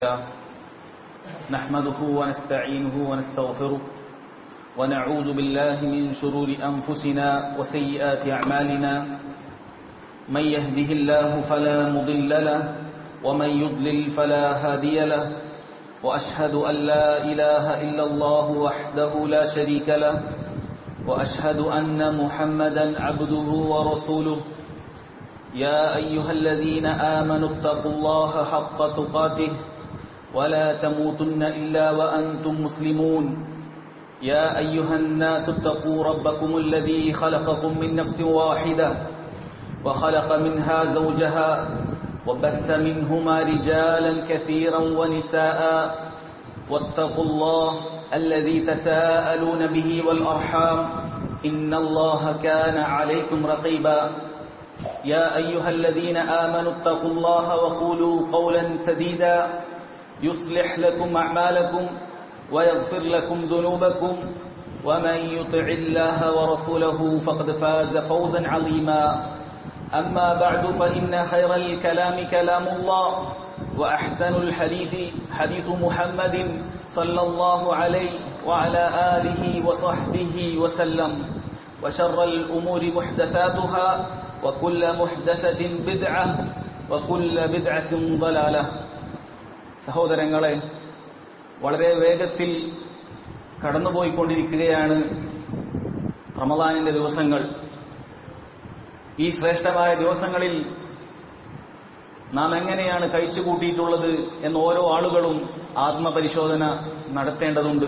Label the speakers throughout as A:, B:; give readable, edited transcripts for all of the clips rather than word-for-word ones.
A: نحمده ونستعينه ونستغفره ونعوذ بالله من شرور أنفسنا وسيئات أعمالنا من يهده الله فلا مضل له ومن يضلل فلا هادي له وأشهد أن لا إله إلا الله وحده لا شريك له وأشهد أن محمدا عبده ورسوله يا أيها الذين آمنوا اتقوا الله حق تقاته ولا تموتن إلا وأنتم مسلمون يا أيها الناس اتقوا ربكم الذي خلقكم من نفس واحدة وخلق منها زوجها وبث منهما رجالا كثيرا ونساء واتقوا الله الذي تساءلون به والأرحام إن الله كان عليكم رقيبا يا أيها الذين آمنوا اتقوا الله وقولوا قولا سديدا يصلح لكم أعمالكم ويغفر لكم ذنوبكم ومن يطع الله ورسوله فقد فاز فوزا عظيما أما بعد فإن خير الكلام كلام الله وأحسن الحديث حديث محمد صلى الله عليه وعلى آله وصحبه وسلم وشر الأمور محدثاتها وكل محدثة بدعة وكل بدعة ضلالة. സഹോദരങ്ങളെ, വളരെ വേഗത്തിൽ കടന്നുപോയിക്കൊണ്ടിരിക്കുകയാണ് റമദാനിന്റെ ദിവസങ്ങൾ. ഈ ശ്രേഷ്ഠമായ ദിവസങ്ങളിൽ നാം എങ്ങനെയാണ് കഴിച്ചുകൂട്ടിയിട്ടുള്ളത് എന്ന് ഓരോ ആളുകളും ആത്മപരിശോധന നടത്തേണ്ടതുണ്ട്.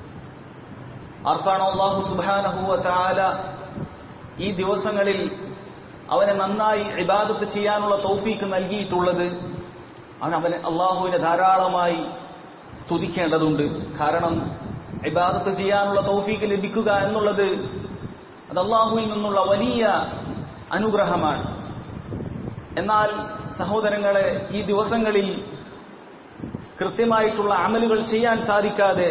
A: ആർക്കാണോ അല്ലാഹു സുബ്ഹാനഹു വ തആല ഈ ദിവസങ്ങളിൽ അവനെ നന്നായി ഇബാദത്ത് ചെയ്യാനുള്ള തൗഫീക്ക് നൽകിയിട്ടുള്ളത്, അവൻ അള്ളാഹുവിനെ ധാരാളമായി സ്തുതിക്കേണ്ടതുണ്ട്. കാരണം ഇബാദത്ത് ചെയ്യാനുള്ള തൗഫീക്ക് ലഭിക്കുക എന്നുള്ളത് അത് അള്ളാഹുവിൽ നിന്നുള്ള വലിയ അനുഗ്രഹമാണ്. എന്നാൽ സഹോദരങ്ങളെ, ഈ ദിവസങ്ങളിൽ കൃത്യമായിട്ടുള്ള അമലുകൾ ചെയ്യാൻ സാധിക്കാതെ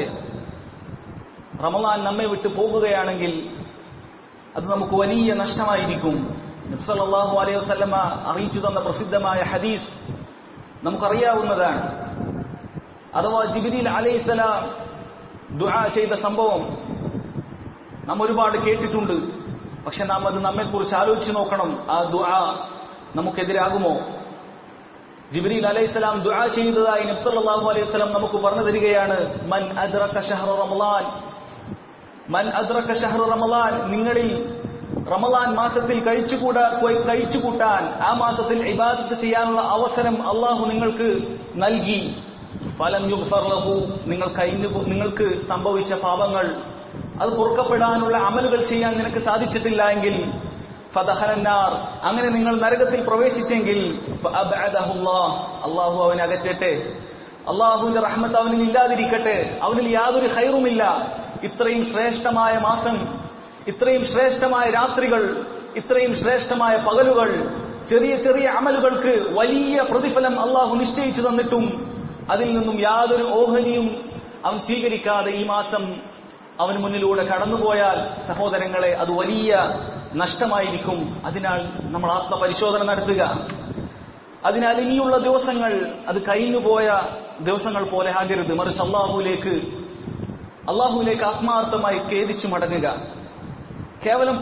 A: റമളാൻ നമ്മെ വിട്ടു പോകുകയാണെങ്കിൽ അത് നമുക്ക് വലിയ നഷ്ടമായിരിക്കും. നബി സല്ലല്ലാഹു അലൈഹി വസല്ലമ അറിയിച്ചു തന്ന പ്രസിദ്ധമായ ഹദീസ് നമുക്കറിയാവുന്നതാണ്. അഥവാ ജിബ്രീൽ അലൈഹിസ്സലാം ദുആ ചെയ്ത സംഭവം നാം ഒരുപാട് കേട്ടിട്ടുണ്ട്. പക്ഷെ നാം അത് നമ്മെക്കുറിച്ച് ആലോചിച്ച് നോക്കണം. ആ ദുആ നമുക്കെതിരാകുമോ? ജിബ്രീൽ അലൈഹിസ്സലാം ദുആ ചെയ്തതായി നബി സല്ലല്ലാഹു അലൈഹി വസല്ലം നമുക്ക് പറഞ്ഞു തരികയാണ്, മൻ അദ്റക ശഹ്റ റമളാൻ, മൻ അദ്റക ശഹ്റ റമളാൻ, നിങ്ങളിൽ റമളാൻ മാസത്തിൽ കഴിച്ചുകൂട്ടാൻ, ആ മാസത്തിൽ ഇബാദത്ത് ചെയ്യാനുള്ള അവസരം അള്ളാഹു നിങ്ങൾക്ക് നൽകി. ഫലം യുഗ്ഫർ ലഹു, നിങ്ങൾക്ക് സംഭവിച്ച പാപങ്ങൾ അത് പൊറുക്കപ്പെടാനുള്ള അമലുകൾ ചെയ്യാൻ നിനക്ക് സാധിച്ചിട്ടില്ല എങ്കിൽ ഫദഖലന്നാർ, അങ്ങനെ നിങ്ങൾ നരകത്തിൽ പ്രവേശിച്ചെങ്കിൽ ഫഅബ്അദഹുല്ലാഹ്, അള്ളാഹു അവനെ അകറ്റട്ടെ, അള്ളാഹുവിന്റെ റഹ്മത്ത് അവനിൽ ഇല്ലാതിരിക്കട്ടെ, അവനിൽ യാതൊരു ഖൈറുമില്ല. ഇത്രയും ശ്രേഷ്ഠമായ മാസം, ഇത്രയും ശ്രേഷ്ഠമായ രാത്രികൾ, ഇത്രയും ശ്രേഷ്ഠമായ പകലുകൾ, ചെറിയ ചെറിയ അമലുകൾക്ക് വലിയ പ്രതിഫലം അള്ളാഹു നിശ്ചയിച്ചു തന്നിട്ടും അതിൽ നിന്നും യാതൊരു ഓഹരിയും അവൻ സ്വീകരിക്കാതെ ഈ മാസം അവന് മുന്നിലൂടെ കടന്നുപോയാൽ സഹോദരങ്ങളെ, അത് വലിയ നഷ്ടമായിരിക്കും. അതിനാൽ നമ്മൾ ആത്മപരിശോധന നടത്തുക. അതിനാൽ ഇനിയുള്ള ദിവസങ്ങൾ അത് കഴിഞ്ഞുപോയ ദിവസങ്ങൾ പോലെ ആകരുത്. മറിച്ച് അള്ളാഹുവിലേക്ക് ആത്മാർത്ഥമായി ഖേദിച്ചു മടങ്ങുക. കേവലം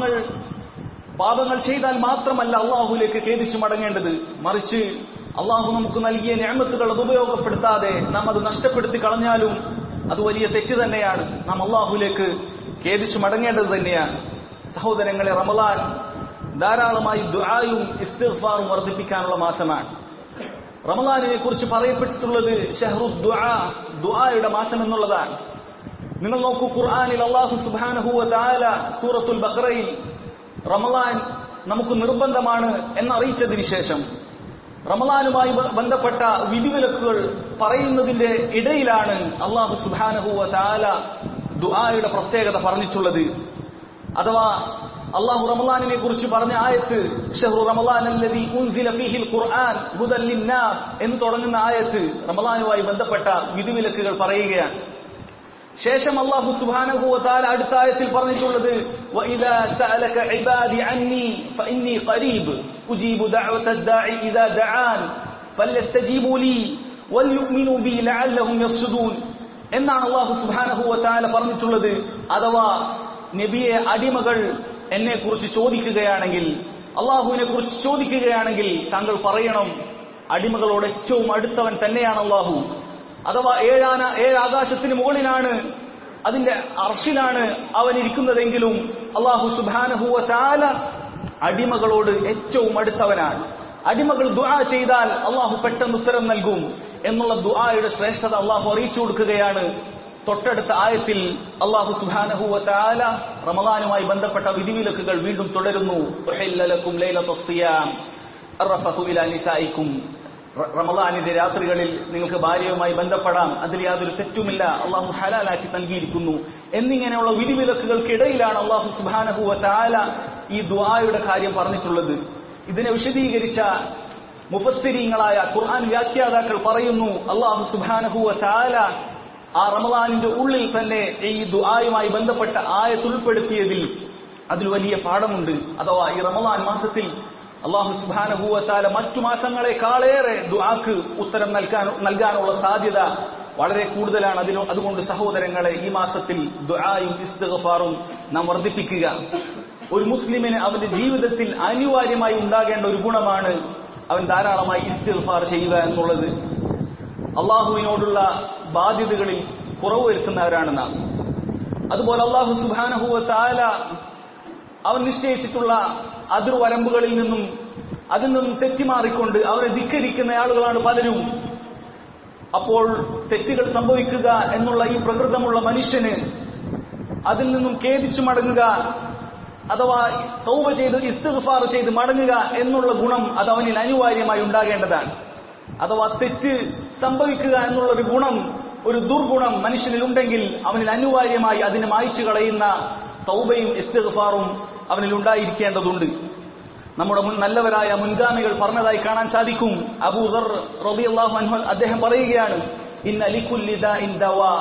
A: പാപങ്ങൾ ചെയ്താൽ മാത്രമല്ല അള്ളാഹുവിലേക്ക് ഖേദിച്ചു മടങ്ങേണ്ടത്. മറിച്ച് അള്ളാഹു നമുക്ക് നൽകിയ നിഅമത്തുകൾ അത് ഉപയോഗപ്പെടുത്താതെ നാം അത് നഷ്ടപ്പെടുത്തി കളഞ്ഞാലും അത് വലിയ തെറ്റ് തന്നെയാണ്. നാം അള്ളാഹുവിലേക്ക് ഖേദിച്ചു മടങ്ങേണ്ടത് തന്നെയാണ്. സഹോദരങ്ങളെ, റമളാൻ ധാരാളമായി ദുആയും ഇസ്തിഗ്ഫാറും വർദ്ധിപ്പിക്കാനുള്ള മാസമാണ്. റമളാനിനെ കുറിച്ച് പറയപ്പെട്ടിട്ടുള്ളത് ഷഹ്റു ദുആ, ദുആയുടെ മാസം എന്നുള്ളതാണ്. നിങ്ങൾ നോക്കൂ, ഖുർആനിൽ അല്ലാഹു സുബ്ഹാനഹു വ തആല സൂറത്തുൽ ബഖറയിൽ റമളാൻ നമുക്ക് നിർബന്ധമാണ് എന്നറിയിച്ചതിന് ശേഷം റമളാനുമായി ബന്ധപ്പെട്ട വിധിവിലക്കുകൾ പറയുന്നതിന്റെ ഇടയിലാണ് അല്ലാഹു സുബ്ഹാനഹു വ തആല ദുആയുടെ പ്രത്യേകത പറഞ്ഞിട്ടുള്ളത്. അഥവാ അല്ലാഹു റമളാനിനെ കുറിച്ച് പറഞ്ഞ ആയത്ത് ഷഹ്റു റമളാൻ അല്ലദീ ഉൻസില ഫീഹിൽ ഖുർആൻ ഹുദൽ ലിന്നാസ് എന്ന് തുടങ്ങുന്ന ആയത്ത് റമളാനുമായി ബന്ധപ്പെട്ട വിധിവിലക്കുകൾ പറയുകയാണ്. ശേഷം അല്ലാഹു സുബ്ഹാനഹു വ തആല അടുത്ത ആയത്തിൽ പറഞ്ഞിട്ടുള്ളത് വഇദാ സഅലക ഇബാദി അന്നി ഫഇന്നി ഖരീബ് ഉജീബു ദഅവത ദാഇ ഇദാ ദഅാൻ ഫലസ്തജീബു ലി വൽയുമിനു ബി ലഅല്ലഹും യർഷുദൂൻ എന്നാണ് അല്ലാഹു സുബ്ഹാനഹു വ തആല പറഞ്ഞിട്ടുള്ളത്. അഥവാ നബിയെ അടിമകൾ എന്നെ കുറിച്ച് ചോദിക്കുകയാണെങ്കിൽ, അള്ളാഹുവിനെ കുറിച്ച് ചോദിക്കുകയാണെങ്കിൽ താങ്കൾ പറയണം അടിമകളോട് ഏറ്റവും അടുത്തവൻ തന്നെയാണ് അള്ളാഹു. അഥവാ ഏഴാകാശത്തിന് മുകളിലാണ്, അതിന്റെ അർശിലാണ് അവൻ ഇരിക്കുന്നതെങ്കിലും അള്ളാഹു സുബ്ഹാനഹു വ തആല അടിമകളോട് ഏറ്റവും അടുത്തവനാണ്. അടിമകൾ ദുആ ചെയ്താൽ അള്ളാഹു പെട്ടെന്ന് ഉത്തരം നൽകും എന്നുള്ള ദുആയുടെ ശ്രേഷ്ഠത അള്ളാഹു അറിയിച്ചു കൊടുക്കുകയാണ്. തൊട്ടടുത്ത ആയത്തിൽ അല്ലാഹു സുബ്ഹാനഹു വ തആല റമളാനുമായി ബന്ധപ്പെട്ട വിധിവിലക്കുകൾ വീണ്ടും തുടരുന്നു. ഉഹില്ല ലക്കും ലൈലത്തുസ് സിയാം അർറഫതു ഇലാ നിസായിക്കും. റമളാനിന്റെ രാത്രികളിൽ നിങ്ങൾക്ക് ഭാര്യയുമായി ബന്ധപ്പെടാം, അതിൽ യാതൊരു തെറ്റുമില്ല, അള്ളാഹു ഹലാലാക്കി നൽകിയിരിക്കുന്നു എന്നിങ്ങനെയുള്ള വിധിവിലക്കുകൾക്കിടയിലാണ് അല്ലാഹു സുബ്ഹാനഹു വ തആല ഈ ദുആയുടെ കാര്യം പറഞ്ഞിട്ടുള്ളത്. ഇതിനെ വിശദീകരിച്ച മുഫസ്സിരീങ്ങളായ ഖുർആൻ വ്യാഖ്യാതാക്കൾ പറയുന്നു, അല്ലാഹു സുബ്ഹാനഹു വ തആല ആ റമളാനിന്റെ ഉള്ളിൽ തന്നെ ഈ ദുആയുമായി ബന്ധപ്പെട്ട ആയത്ത് ഉൾപ്പെടുത്തിയതിൽ അതിൽ വലിയ പാഠമുണ്ട്. അഥവാ ഈ റമളാൻ മാസത്തിൽ അല്ലാഹു സുബ്ഹാനഹു വ തആല മറ്റു മാസങ്ങളെക്കാളേറെ ദുആക്ക് ഉത്തരം നൽകാനുള്ള സാധ്യത വളരെ കൂടുതലാണ്. അതുകൊണ്ട് സഹോദരങ്ങളെ, ഈ മാസത്തിൽ ദുആയും ഇസ്തിഗ്ഫാറും നാം വർദ്ധിപ്പിക്കുക. ഒരു മുസ്ലിമിന് അവന്റെ ജീവിതത്തിൽ അനിവാര്യമായി ഉണ്ടാകേണ്ട ഒരു ഗുണമാണ് അവൻ ധാരാളമായി ഇസ്തിഗ്ഫാർ ചെയ്യുക എന്നുള്ളത്. അള്ളാഹുവിനോടുള്ള ബാധ്യതകളിൽ കുറവ് വരുത്തുന്നവരാണ് നാം. അതുപോലെ അല്ലാഹു സുബ്ഹാനഹു വ തആല അവൻ നിശ്ചയിച്ചിട്ടുള്ള അതിർവരമ്പുകളിൽ നിന്നും അതിൽ നിന്നും തെറ്റിമാറിക്കൊണ്ട് അവരെ ധിക്കരിക്കുന്ന ആളുകളാണ് പലരും. അപ്പോൾ തെറ്റുകൾ സംഭവിക്കുക എന്നുള്ള ഈ പ്രകൃതമുള്ള മനുഷ്യന് അതിൽ നിന്നും ഖേദിച്ചു മടങ്ങുക, അഥവാ തൗബ ചെയ്ത് ഇസ്തിഗ്ഫാർ ചെയ്ത് മടങ്ങുക എന്നുള്ള ഗുണം അത് അവനിൽ അനിവാര്യമായി ഉണ്ടാകേണ്ടതാണ്. അഥവാ തെറ്റ് സംഭവിക്കുക എന്നുള്ള ഒരു ഗുണം, ഒരു ദുർഗുണം മനുഷ്യനിലുണ്ടെങ്കിൽ അവനിൽ അനിവാര്യമായി അതിനെ മായ്ച്ചു കളയുന്ന തൗബയും ഇസ്തിഗ്ഫാറും അവനിൽ ഉണ്ടായിരിക്കേണ്ടതുണ്ട്. നമ്മുടെ നല്ലവരായ മുൻഗാമികൾ പറഞ്ഞതായി കാണാൻ സാധിക്കും. അബൂ ദർ റളിയല്ലാഹു അൻഹു അദ്ദേഹം പറയുകയാണ്, ഇന്ന ലികുല്ലി ദാഇൻ ദവാ,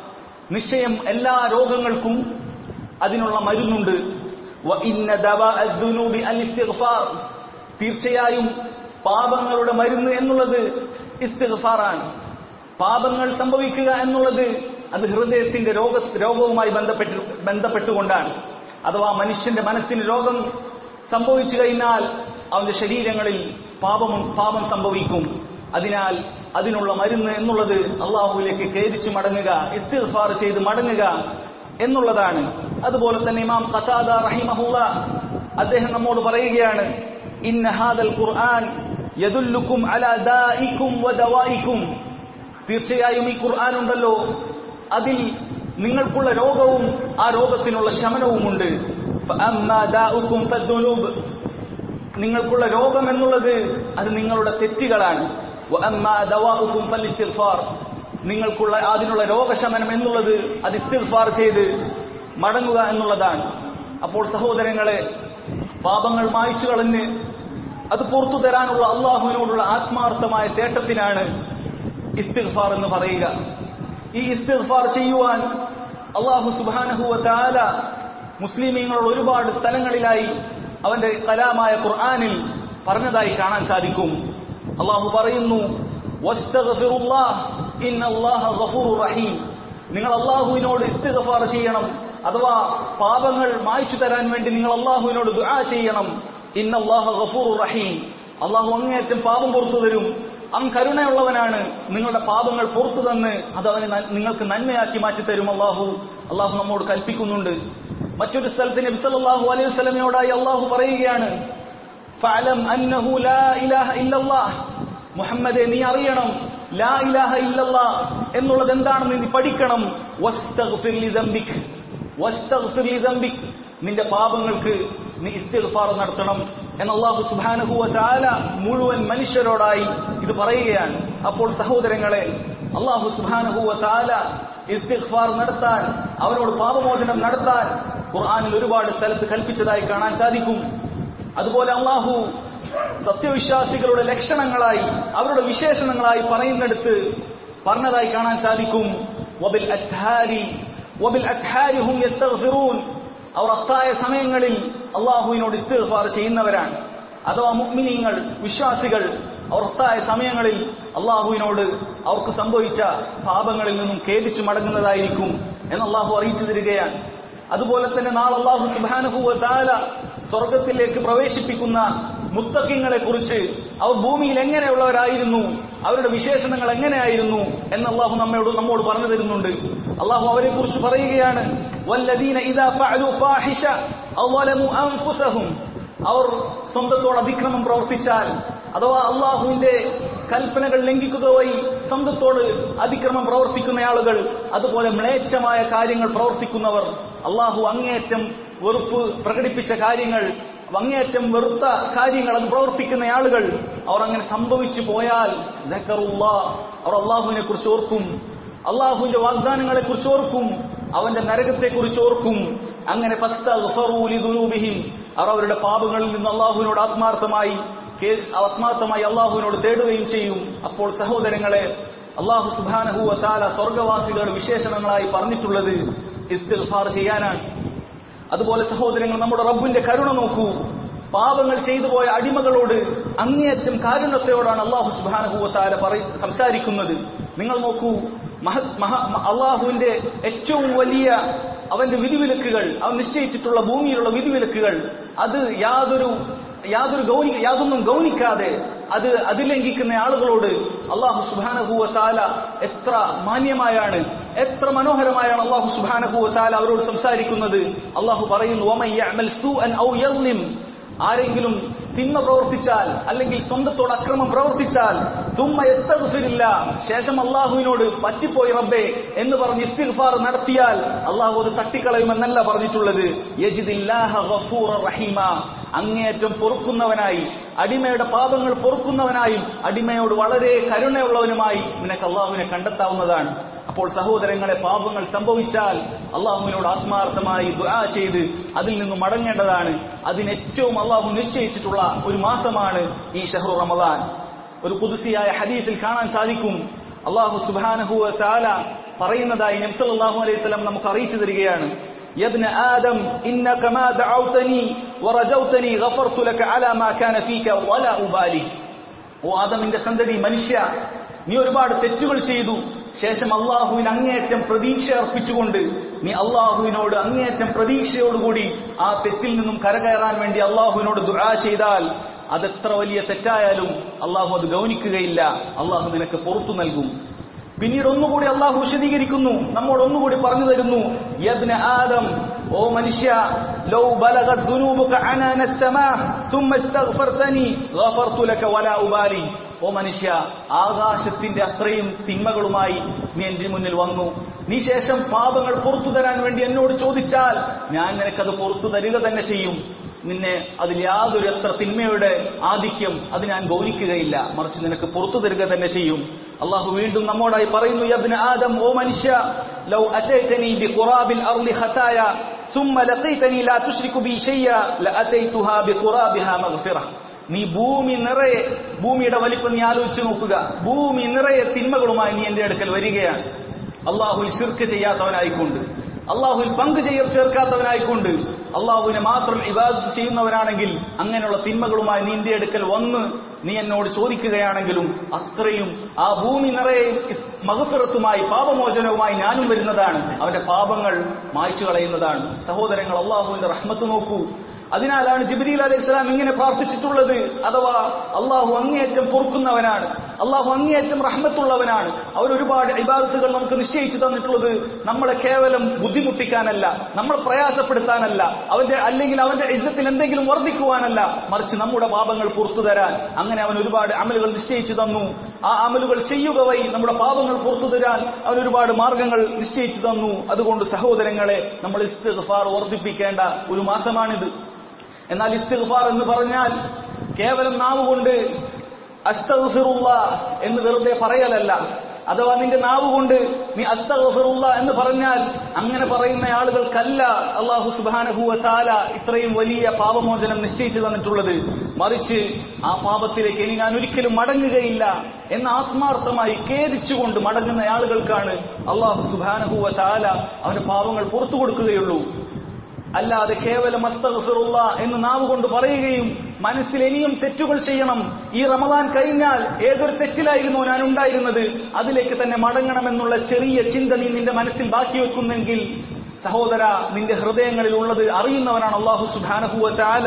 A: നിശ്ചയം എല്ലാ രോഗങ്ങൾക്കും അതിനുള്ള മരുന്നുണ്ട്. വ ഇന്ന ദവാഅ ദുനൂബി അൽ ഇസ്തിഗ്ഫാർ, തീർച്ചയായും പാപങ്ങളുടെ മരുന്ന് എന്നുള്ളത് ഇസ്തിഗ്ഫാറാണ്. പാപങ്ങൾ സംഭവിക്കുക എന്നുള്ളത് അത് ഹൃദയത്തിന്റെ രോഗവുമായി ബന്ധപ്പെട്ടുകൊണ്ടാണ്. അഥവാ മനുഷ്യന്റെ മനസ്സിന് രോഗം സംഭവിച്ചു കഴിഞ്ഞാൽ അവന്റെ ശരീരങ്ങളിൽ പാപം സംഭവിക്കും. അതിനാൽ അതിനുള്ള മരുന്ന് എന്നുള്ളത് അള്ളാഹുവിലേക്ക് ഖേദിച്ചു മടങ്ങുക, ഇസ്തിഗ്ഫാർ ചെയ്ത് മടങ്ങുക എന്നുള്ളതാണ്. അതുപോലെ തന്നെ ഇമാം ഖതാദ റഹിമഹുല്ലാഹ് അദ്ദേഹം നമ്മോട് പറയുകയാണ്, ഇന്ന ഹാദൽ ഖുർആൻ യദുല്ലുക്കും അലാ ദാഇക്കും വ ദവാഇക്കും, തീർച്ചയായും ഈ ഖുർആൻ ഉണ്ടല്ലോ അതിൽ നിങ്ങൾക്കുള്ള രോഗവും ആ രോഗത്തിനുള്ള ശമനവുമുണ്ട്. ഫഅമ്മാ ദാഉക്കും ഫദ്ദുനൂബ്, നിങ്ങൾക്കുള്ള രോഗം എന്നുള്ളത് അത് നിങ്ങളുടെ തെറ്റുകളാണ്. വഅമ്മാ ദവാഉക്കും ഫലിസ്തിഗ്ഫാർ, നിങ്ങൾക്കുള്ള അതിനുള്ള രോഗശമനം എന്നുള്ളത് അത് ഇസ്തിഗ്ഫാർ ചെയ്ത് മടങ്ങുക എന്നുള്ളതാണ്. അപ്പോൾ സഹോദരങ്ങളെ, പാപങ്ങൾ മായ്ച്ചു കളഞ്ഞ് അത് പുറത്തു തരാനുള്ള അള്ളാഹുവിനോടുള്ള ആത്മാർത്ഥമായ തേട്ടത്തിനാണ് ഇസ്തിഗ്ഫാർ എന്ന് പറയുക. ഈ ഇസ്തിഗ്ഫാർ ചെയ്യുവാൻ അല്ലാഹു സുബ്ഹാനഹു വ തആല മുസ്ലിമീങ്ങളോട് ഒരുപാട് സ്ഥലങ്ങളിലായി അവന്റെ കലാമായ ഖുർആനിൽ പറഞ്ഞതായി കാണാൻ സാധിക്കും. അല്ലാഹു പറയുന്നു, വസ്തഗ്ഫിറുല്ലാഹ് ഇന്നല്ലാഹ ഗഫൂറുർ റഹീം, നിങ്ങൾ അല്ലാഹുവിനോട് ഇസ്തിഗ്ഫാർ ചെയ്യണം, അഥവാ പാപങ്ങൾ മായ്ച്ചു തരാൻ വേണ്ടി നിങ്ങൾ അല്ലാഹുവിനോട് ദുആ ചെയ്യണം. ഇന്നല്ലാഹ ഗഫൂറുർ റഹീം, അല്ലാഹു അങ്ങേയറ്റം പാപം പുറത്തു തരും, അവൻ കരുണയുള്ളവനാണ്, നിങ്ങളുടെ പാപങ്ങൾ പുറത്തു തന്ന് അത് അവന് നിങ്ങൾക്ക് നന്മയാക്കി മാറ്റിത്തരും. അല്ലാഹു നമ്മോട് കൽപ്പിക്കുന്നുണ്ട്. മറ്റൊരു സ്ഥലത്ത് നബി സല്ലല്ലാഹു അലൈഹി വസല്ലമയോടായി അല്ലാഹു പറയുകയാണ്, ഫഅലം അന്നഹു ലാ ഇലാഹ ഇല്ലല്ലാഹ്, മുഹമ്മദേ നീ അറിയണം ലാ ഇലാഹ ഇല്ലല്ലാഹ് എന്നുള്ളത് എന്താണെന്ന് നീ പഠിക്കണം. വസ്തഗ്ഫിർ ലിദംബിക്, വസ്തഗ്ഫിർ ലിദംബിക്, നിന്റെ പാപങ്ങൾക്ക് നീ ഇസ്തിഗ്ഫാർ നടത്തണം എന്ന് അല്ലാഹു സുബ്ഹാനഹു വ തആല മുഴുവൻ മനുഷ്യരോടായി ഇത് പറയുകയാണ്. അപ്പോൾ സഹോദരങ്ങളെ, അല്ലാഹു സുബ്ഹാനഹു വ തആല ഇസ്തിഗ്ഫാർ നടത്താൻ, അവരോട് പാപമോചനം നടത്താൻ ഖുർആനിൽ ഒരുപാട് സ്ഥലത്ത് കൽപ്പിച്ചതായി കാണാൻ സാധിക്കും. അതുപോലെ അല്ലാഹു സത്യവിശ്വാസികളുടെ ലക്ഷണങ്ങളായി, അവരുടെ വിശേഷണങ്ങളായി പറയുന്നിടത്ത് പറഞ്ഞതായി കാണാൻ സാധിക്കും. വബിൽ അസ്ഹാരി ഹും യസ്തഗ്ഫിറൂൻ, അവർ അത്തായ സമയങ്ങളിൽ അള്ളാഹുവിനോട് ഇസ്തിഗ്ഫാർ ചെയ്യുന്നവരാണ്. അഥവാ മുഅ്മിനീങ്ങൾ, വിശ്വാസികൾ അവർത്തായ സമയങ്ങളിൽ അള്ളാഹുവിനോട് അവർക്ക് സംഭവിച്ച പാപങ്ങളിൽ നിന്നും ഖേദിച്ചു മടങ്ങുന്നതായിരിക്കും എന്ന് അള്ളാഹു അറിയിച്ചു തരികയാണ്. അതുപോലെ തന്നെ നാളെ അല്ലാഹു സുബ്ഹാനഹു വ തആല സ്വർഗത്തിലേക്ക് പ്രവേശിപ്പിക്കുന്ന മുത്തഖീങ്ങളെ കുറിച്ച് അവർ ഭൂമിയിൽ എങ്ങനെയുള്ളവരായിരുന്നു, അവരുടെ വിശേഷണങ്ങൾ എങ്ങനെയായിരുന്നു എന്ന് അല്ലാഹു നമ്മോട് പറഞ്ഞു തരുന്നുണ്ട്. അല്ലാഹു അവരെ കുറിച്ച് പറയുകയാണ്, വല്ലദീന ഇദാ ഫഅലു ഫാഹിഷ ഔ ളലമു അൻഫുസഹും, അവർ സ്വന്തത്തോട് അതിക്രമം പ്രവർത്തിച്ചാൽ അഥവാ അള്ളാഹുവിന്റെ കൽപ്പനകൾ ലംഘിക്കുക വഴി സ്വന്തത്തോട് അതിക്രമം പ്രവർത്തിക്കുന്ന ആളുകൾ, അതുപോലെ മ്ലേച്ഛമായ കാര്യങ്ങൾ പ്രവർത്തിക്കുന്നവർ, അള്ളാഹു അങ്ങേയറ്റം വെറുപ്പ് പ്രകടിപ്പിച്ച കാര്യങ്ങൾ, അങ്ങേയറ്റം വെറുത്ത കാര്യങ്ങൾ അത് പ്രവർത്തിക്കുന്ന ആളുകൾ, അവർ അങ്ങനെ സംഭവിച്ചു പോയാൽ അവർ അള്ളാഹുവിനെ കുറിച്ച് ഓർക്കും, അള്ളാഹുവിന്റെ വാഗ്ദാനങ്ങളെ കുറിച്ച് ഓർക്കും, അവന്റെ നരകത്തെ കുറിച്ച് ഓർക്കും. അങ്ങനെ അവർ അവരുടെ പാപങ്ങളിൽ നിന്ന് അള്ളാഹുവിനോട് ആത്മാർത്ഥമായി അള്ളാഹുവിനോട് തേടുകയും ചെയ്യും. അപ്പോൾ സഹോദരങ്ങളെ, അള്ളാഹു സുബ്ഹാനഹു വ തആല സ്വർഗവാസികളുടെ വിശേഷണങ്ങളായി പറഞ്ഞിട്ടുള്ളത് ഇസ്തിഗ്ഫാർ ചെയ്യാനാണ്. അതുപോലെ സഹോദരങ്ങൾ, നമ്മുടെ റബ്ബിന്റെ കരുണ നോക്കൂ. പാപങ്ങൾ ചെയ്തു പോയ അടിമകളോട് അങ്ങേയറ്റം കാരുണ്യത്തോടാണ് അള്ളാഹു സുബ്ഹാനഹു വ തആല സംസാരിക്കുന്നത്. നിങ്ങൾ നോക്കൂ, അള്ളാഹുവിന്റെ ഏറ്റവും വലിയ അവന്റെ വിധിവിലക്കുകൾ, അവൻ നിശ്ചയിച്ചിട്ടുള്ള ഭൂമിയിലുള്ള വിധിവിലക്കുകൾ, അത് യാതൊന്നും ഗൗനിക്കാതെ അത് ലംഘിക്കുന്ന ആളുകളോട് അല്ലാഹു സുബ്ഹാനഹു വ തആല എത്ര മാന്യമായാണ്, എത്ര മനോഹരമായാണ് അല്ലാഹു സുബ്ഹാനഹു വ തആല അവരോട് സംസാരിക്കുന്നത്. അല്ലാഹു പറയുന്നു, വമൻ യഅമൽ സൂഅൻ ഔ യദ്ലിം, ആരെങ്കിലും തിന്മ പ്രവർത്തിച്ചാൽ അല്ലെങ്കിൽ സ്വന്തത്തോട് അക്രമം പ്രവർത്തിച്ചാൽ, തുമ്മ യസ്തഗ്ഫിരില്ലാ, ശേഷം അള്ളാഹുവിനോട് പറ്റിപ്പോയി റബ്ബേ എന്ന് പറഞ്ഞ് ഇസ്തിഗ്ഫാർ നടത്തിയാൽ അള്ളാഹു അത് തട്ടിക്കളയുമെന്നല്ല പറഞ്ഞിട്ടുള്ളത്. യജിദില്ലാഹ ഗഫൂറ റഹീമ, അങ്ങേയറ്റം പൊറുക്കുന്നവനായി, അടിമയുടെ പാപങ്ങൾ പൊറുക്കുന്നവനായും അടിമയോട് വളരെ കരുണയുള്ളവനുമായി നിനക്ക് അള്ളാഹുവിനെ കണ്ടെത്താവുന്നതാണ്. അപ്പോൾ സഹോദരങ്ങളെ, പാപങ്ങൾ സംഭവിച്ചാൽ അള്ളാഹുവിനോട് ആത്മാർത്ഥമായി ദുആ ചെയ്ത് അതിൽ നിന്ന് മടങ്ങേണ്ടതാണ്. അതിനേറ്റവും അള്ളാഹു നിശ്ചയിച്ചിട്ടുള്ള ഒരു മാസമാണ് ഈ ഷഹ്റു റമദാൻ. ഒരു ഖുദ്സിയായ ഹദീസിൽ കാണാൻ സാധിക്കും, അള്ളാഹു സുബ്ഹാനഹു വ തആല പറയുന്നതായി നബി സല്ലല്ലാഹു അലൈഹി വസല്ലം നമുക്ക് അറിയിച്ചു തരികയാണ്, യബ്ന ആദം ഇന്നക മാ ദഅൗതനി വറജൗതനി ഗഫർതു ലക അലാ മാ കാന ഫീക വലാ ഉബാലി. ഓ ആദമിന്റെ സന്തതി, മനുഷ്യ, നീ ഒരുപാട് തെറ്റുകൾ ചെയ്തു, ശേഷം അള്ളാഹുവിന് അങ്ങേയറ്റം പ്രതീക്ഷ അർപ്പിച്ചുകൊണ്ട് നീ അള്ളാഹുവിനോട് അങ്ങേയറ്റം പ്രതീക്ഷയോടുകൂടി ആ തെറ്റിൽ നിന്നും കരകയറാൻ വേണ്ടി അള്ളാഹുവിനോട് ദുആ ചെയ്താൽ അതെത്ര വലിയ തെറ്റായാലും അള്ളാഹു അത് ഗൗനിക്കുകയില്ല, അള്ളാഹു നിനക്ക് പുറത്തു നൽകും. പിന്നീട് ഒന്നുകൂടി അള്ളാഹു വിശദീകരിക്കുന്നു, നമ്മോട് ഒന്നുകൂടി പറഞ്ഞു തരുന്നു, യബ്ന ആദം, ഓ മനുഷ്യ, ലൗ ബലഗത് ദുനൂബുക അനാന അസ്സമാ സുമ്മ ഇസ്തഗ്ഫർതനി ഗഫർതു ലക വലാ ഉബാലി. ഓ മനുഷ്യ, ആകാശത്തിന്റെ അത്രയും തിന്മകളുമായി നീ എന്റെ മുന്നിൽ വന്നു, നീ ശേഷം പാപങ്ങൾ പുറത്തു തരാൻ വേണ്ടി എന്നോട് ചോദിച്ചാൽ ഞാൻ നിനക്കത് പുറത്തു തരിക തന്നെ ചെയ്യും. നിന്നെ അതിൽ യാതൊരു എത്ര തിന്മയുടെ ആധിക്യം അത് ഞാൻ ഗൗനിക്കുകയില്ല, മറിച്ച് നിനക്ക് പുറത്തു തരിക തന്നെ ചെയ്യും. അള്ളാഹു വീണ്ടും നമ്മോടായി പറയുന്നു, യബ്ന ആദം, ഓ മനുഷ്യ, ലൗ അതൈതനി ബിഖുറാബിൽ അർളി ഖതായ സുമ്മ ലഖീതനി ലാ തുശ്രികു ബി ശൈഅ ലഅതൈതുഹാ ബിഖുറാബിഹാ മഗ്ഫിറ. നീ ഭൂമിയുടെ വലിപ്പം നീ ആലോചിച്ച് നോക്കുക, ഭൂമി നിറയെ തിന്മകളുമായി നീ എന്റെ അടുക്കൽ വരികയാണ്. അള്ളാഹുവിൽ ശിർക്ക് ചെയ്യാത്തവനായിക്കൊണ്ട്, അള്ളാഹുവിൽ പങ്കു ചേർക്കാത്തവനായിക്കൊണ്ട്, അള്ളാഹുവിനെ മാത്രം ഇബാദത്ത് ചെയ്യുന്നവനാണെങ്കിൽ അങ്ങനെയുള്ള തിന്മകളുമായി നീ എന്റെ അടുക്കൽ വന്ന് നീ എന്നോട് ചോദിക്കുകയാണെങ്കിലും അത്രയും ആ ഭൂമി നിറയെ മഗ്ഫിറത്തുമായി, പാപമോചനവുമായി ഞാനും വരുന്നതാണ്, അവന്റെ പാപങ്ങൾ മായ്ച്ചു കളയുന്നതാണ്. സഹോദരങ്ങൾ, അള്ളാഹുവിന്റെ റഹ്മത്ത് നോക്കൂ. അതിനാലാണ് ജിബ്രീൽ അലൈഹിസ്സലാം ഇങ്ങനെ പ്രാർത്ഥിച്ചിട്ടുള്ളത്. അഥവാ അള്ളാഹു അങ്ങേയറ്റം പൊറുക്കുന്നവനാണ്, അള്ളാഹു അങ്ങേയറ്റം റഹ്മത്തുള്ളവനാണ്. അവരൊരുപാട് ഇബാദത്തുകൾ നമുക്ക് നിശ്ചയിച്ചു തന്നിട്ടുള്ളത് നമ്മളെ കേവലം ബുദ്ധിമുട്ടിക്കാനല്ല, നമ്മളെ പ്രയാസപ്പെടുത്താനല്ല, അല്ലെങ്കിൽ അവന്റെ ഇസ്സത്തിൽ എന്തെങ്കിലും വർദ്ധിക്കുവാനല്ല, മറിച്ച് നമ്മുടെ പാപങ്ങൾ പുറത്തു തരാൻ. അങ്ങനെ അവൻ ഒരുപാട് അമലുകൾ നിശ്ചയിച്ചു തന്നു. ആ അമലുകൾ ചെയ്യുക വഴി നമ്മുടെ പാപങ്ങൾ പുറത്തു തരാൻ അവൻ ഒരുപാട് മാർഗങ്ങൾ നിശ്ചയിച്ചു തന്നു. അതുകൊണ്ട് സഹോദരങ്ങളെ, നമ്മൾ ഇസ്തിഗ്ഫാർ വർദ്ധിപ്പിക്കേണ്ട ഒരു മാസമാണിത്. എന്നാൽ ഇസ്തിഗ്ഫാർ എന്ന് പറഞ്ഞാൽ കേവലം നാവ് കൊണ്ട് അസ്തഗ്ഫിറുല്ലാഹ് എന്ന് വെറുതെ പറയലല്ല. അഥവാ നിന്റെ നാവ് കൊണ്ട് നീ അസ്തഗ്ഫിറുല്ലാഹ് എന്ന് പറഞ്ഞാൽ അങ്ങനെ പറയുന്ന ആളുകൾക്കല്ല അല്ലാഹു സുബ്ഹാനഹു വ തആല ഇത്രയും വലിയ പാപമോചനം നിശ്ചയിച്ചു തന്നിട്ടുള്ളത്. മറിച്ച് ആ പാപത്തിലേക്ക് ഇനി ഞാൻ ഒരിക്കലും മടങ്ങുകയില്ല എന്ന് ആത്മാർത്ഥമായി ഖേദിച്ചുകൊണ്ട് മടങ്ങുന്ന ആളുകൾക്കാണ് അല്ലാഹു സുബ്ഹാനഹു വ തആല അവന്റെ പാപങ്ങൾ പുറത്തു കൊടുക്കുകയുള്ളൂ. അല്ലാതെ കേവലം അസ്തഗ്ഫിറുല്ലാഹ് എന്ന് നാവ് കൊണ്ട് പറയുകയും മനസ്സിൽ ഇനിയും തെറ്റുകൾ ചെയ്യണം, ഈ റമദാൻ കഴിഞ്ഞാൽ ഏതൊരു തെറ്റിലായിരുന്നോ ഞാൻ ഉണ്ടായിരുന്നത് അതിലേക്ക് തന്നെ മടങ്ങണമെന്നുള്ള ചെറിയ ചിന്ത നീ നിന്റെ മനസ്സിൽ ബാക്കി വെക്കുന്നെങ്കിൽ സഹോദര, നിന്റെ ഹൃദയങ്ങളിൽ ഉള്ളത് അറിയുന്നവനാണ് അല്ലാഹു സുബ്ഹാനഹു വ തആല.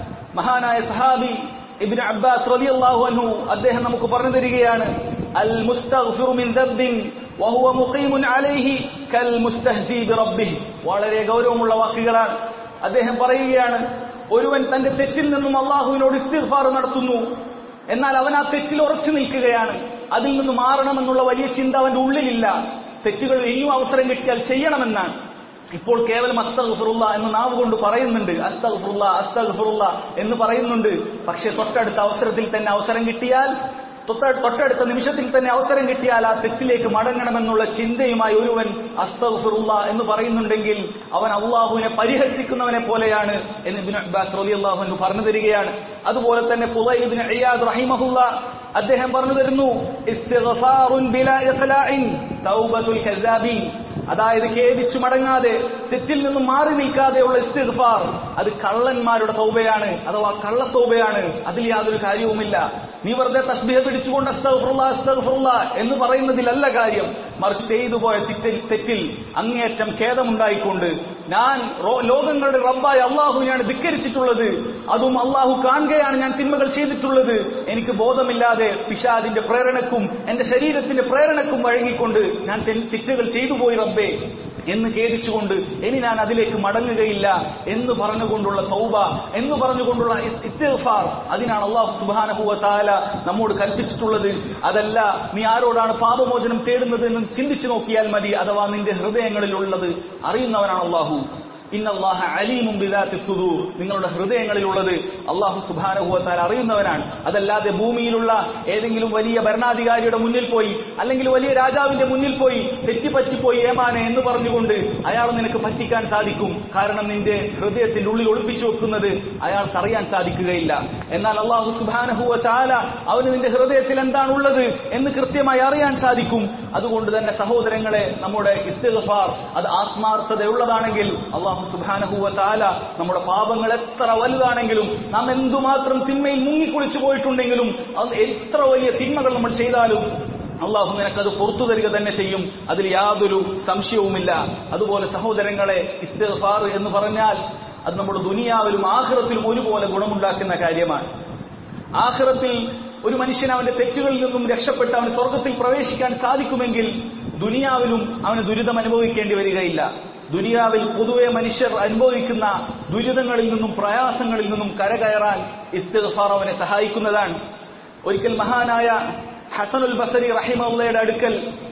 A: മഹാനായ സഹാബി ഇബ്നു അബ്ബാസ് റളിയല്ലാഹു അൻഹു അദ്ദേഹം നമുക്ക് പറഞ്ഞു തരികയാണ്, അൽ മുസ്തഗ്ഫിറു മിൻ ദബ്ബിൻ വഹുവ മുഖീമുൻ അലൈഹി കൽ മുസ്തഹ്സി ബിറബ്ബിഹി. വളരെ ഗൗരവമുള്ള വാക്കുകളാണ്. അദ്ദേഹം പറയുകയാണ്, ഒരുവൻ തന്റെ തെറ്റിൽ നിന്നും അല്ലാഹുവിനോട് ഇസ്തിഗ്ഫാർ നടത്തുന്നു, എന്നാൽ അവൻ ആ തെറ്റിൽ ഉറച്ചു നിൽക്കുകയാണ്, അതിൽ നിന്ന് മാറണമെന്നുള്ള വലിയ ചിന്ത അവന്റെ ഉള്ളിലില്ല. തെറ്റുകൾ ഇനിയും അവസരം കിട്ടിയാൽ ചെയ്യണമെന്നാണ്. ഇപ്പോൾ കേവലം അസ്തഗ്ഫിറുള്ള എന്ന് നാവ് കൊണ്ട് പറയുന്നുണ്ട്, അസ്തഗ്ഫിറുള്ള അസ്തഗ്ഫിറുള്ള എന്ന് പറയുന്നുണ്ട്. പക്ഷെ തൊട്ടടുത്ത അവസരത്തിൽ തന്നെ അവസരം കിട്ടിയാൽ, തൊട്ടടുത്ത നിമിഷത്തിൽ തന്നെ അവസരം കിട്ടിയാൽ ആ തെറ്റിലേക്ക് മടങ്ങണമെന്നുള്ള ചിന്തയുമായി ഒരുവൻ അസ്തഗ്ഫിറുള്ള എന്ന് പറയുന്നുണ്ടെങ്കിൽ അവൻ അള്ളാഹുവിനെ പരിഹസിക്കുന്നവനെ പോലെയാണ് എന്ന് ഇബ്നു അബ്ബാസ് റളിയല്ലാഹു അൻഹു പറഞ്ഞു തരികയാണ്. അതുപോലെ തന്നെ ഫുളൈൽ ഇബ്നു ഇയാദ് റഹിമഹുള്ള അദ്ദേഹം പറഞ്ഞു തരുന്നു, ഇസ്തിഗ്ഫാറുൻ ബിലാ ഇഖ്ലാഇൻ തൗബത്തുൽ കസ്സാബീൻ. അതായത് ഖേദിച്ചു മടങ്ങാതെ തെറ്റിൽ നിന്നും മാറി നിൽക്കാതെയുള്ള ഇസ്തിഗ്ഫാർ അത് കള്ളന്മാരുടെ തൗബയാണ്, അഥവാ കള്ളത്തൗബയാണ്. അതിൽ യാതൊരു കാര്യവുമില്ല. നീ വെറുതെ തസ്ബീഹ് പിടിച്ചുകൊണ്ട് അസ്തഗ്ഫിറുല്ലാ അസ്തഗ്ഫിറുല്ലാ എന്ന് പറയുന്നതിലല്ല കാര്യം. മറിച്ച് ചെയ്തു പോയ തെറ്റിൽ അങ്ങേയറ്റം ഖേദമുണ്ടായിക്കൊണ്ട് ഞാൻ ലോകങ്ങളുടെ റബ്ബായ അള്ളാഹുവിനെയാണ് ധിക്കരിച്ചിട്ടുള്ളത്, അതും അള്ളാഹു കാണുകയാണ് ഞാൻ തിന്മകൾ ചെയ്തിട്ടുള്ളത്, എനിക്ക് ബോധമില്ലാതെ പിശാചിന്റെ പ്രേരണക്കും എന്റെ ശരീരത്തിന്റെ പ്രേരണക്കും വഴങ്ങിക്കൊണ്ട് ഞാൻ തെറ്റുകൾ ചെയ്തു പോയി റബ്ബേ എന്ന് ഖേദിച്ചുകൊണ്ട് ഇനി ഞാൻ അതിലേക്ക് മടങ്ങുകയില്ല എന്ന് പറഞ്ഞുകൊണ്ടുള്ള തൗബ, എന്ന് പറഞ്ഞുകൊണ്ടുള്ള ഇസ്തിഗ്ഫാർ, അതിനാണ് അല്ലാഹു സുബ്ഹാനഹു വ തആല നമ്മോട് കൽപ്പിച്ചിട്ടുള്ളത്. അതല്ല നീ ആരോടാണ് പാപമോചനം തേടുന്നത് എന്ന് ചിന്തിച്ചു നോക്കിയാൽ മതി. അഥവാ നിന്റെ ഹൃദയങ്ങളിലുള്ളത് അറിയുന്നവനാണ് അല്ലാഹു. ഇന്നല്ലാഹ അലീമുൻ ബിദാത്തി സുദൂർ. നിങ്ങളുടെ ഹൃദയങ്ങളിലുള്ളത് അല്ലാഹു സുബ്ഹാനഹു വ തആല അറിയുന്നവനാണ്. അതല്ലാതെ ഭൂമിയിലുള്ള ഏതെങ്കിലും വലിയ ഭരണാധികാരിയുടെ മുന്നിൽ പോയി അല്ലെങ്കിൽ വലിയ രാജാവിന്റെ മുന്നിൽ പോയി തെറ്റിപ്പറ്റിപ്പോയി ഏമാനെ എന്ന് പറഞ്ഞുകൊണ്ട് അയാൾ നിനക്ക് പറ്റിക്കാൻ സാധിക്കും. കാരണം നിന്റെ ഹൃദയത്തിന്റെ ഉള്ളിൽ ഒളിപ്പിച്ചു വെക്കുന്നത് അയാൾക്ക് അറിയാൻ സാധിക്കുകയില്ല. എന്നാൽ അല്ലാഹു സുബ്ഹാനഹു വ തആല അവന് നിന്റെ ഹൃദയത്തിൽ എന്താണുള്ളത് എന്ന് കൃത്യമായി അറിയാൻ സാധിക്കും. അതുകൊണ്ട് തന്നെ സഹോദരങ്ങളെ, നമ്മുടെ ഇസ്തിഗ്ഫാർ അത് ആത്മാർത്ഥതയുള്ളതാണെങ്കിൽ അല്ലാഹു സുബ്ഹാനഹു വ തആല നമ്മുടെ പാപങ്ങൾ എത്ര വലുതാണെങ്കിലും, നാം എന്തുമാത്രം തിന്മയിൽ മുങ്ങിക്കുളിച്ചു പോയിട്ടുണ്ടെങ്കിലും, എത്ര വലിയ തിന്മകൾ നമ്മൾ ചെയ്താലും അള്ളാഹു നിനക്കത് പുറത്തു തരിക തന്നെ ചെയ്യും. അതിൽ യാതൊരു സംശയവുമില്ല. അതുപോലെ സഹോദരങ്ങളെ, ഇസ്തിഗ്ഫാർ എന്ന് പറഞ്ഞാൽ അത് നമ്മുടെ ദുനിയാവിലും ആഖിറത്തിലും ഒരുപോലെ ഗുണമുണ്ടാക്കുന്ന കാര്യമാണ്. ആഖിറത്തിൽ ഒരു മനുഷ്യൻ അവന്റെ തെറ്റുകളിൽ നിന്നും രക്ഷപ്പെട്ട് അവന് സ്വർഗത്തിൽ പ്രവേശിക്കാൻ സാധിക്കുമെങ്കിൽ ദുനിയാവിലും അവന് ദുരിതം അനുഭവിക്കേണ്ടി വരികയില്ല. ദുനിയാവിൽ പൊതുവെ മനുഷ്യർ അനുഭവിക്കുന്ന ദുരിതങ്ങളിൽ നിന്നും പ്രയാസങ്ങളിൽ നിന്നും കരകയറാൻ ഇസ്തിഗ്ഫാർ അവനെ സഹായിക്കുന്നതാണ്. ഒരിക്കൽ മഹാനായ ഹസനുൽ ബസരി റഹിമഹുള്ളയുടെ അടുക്കൽ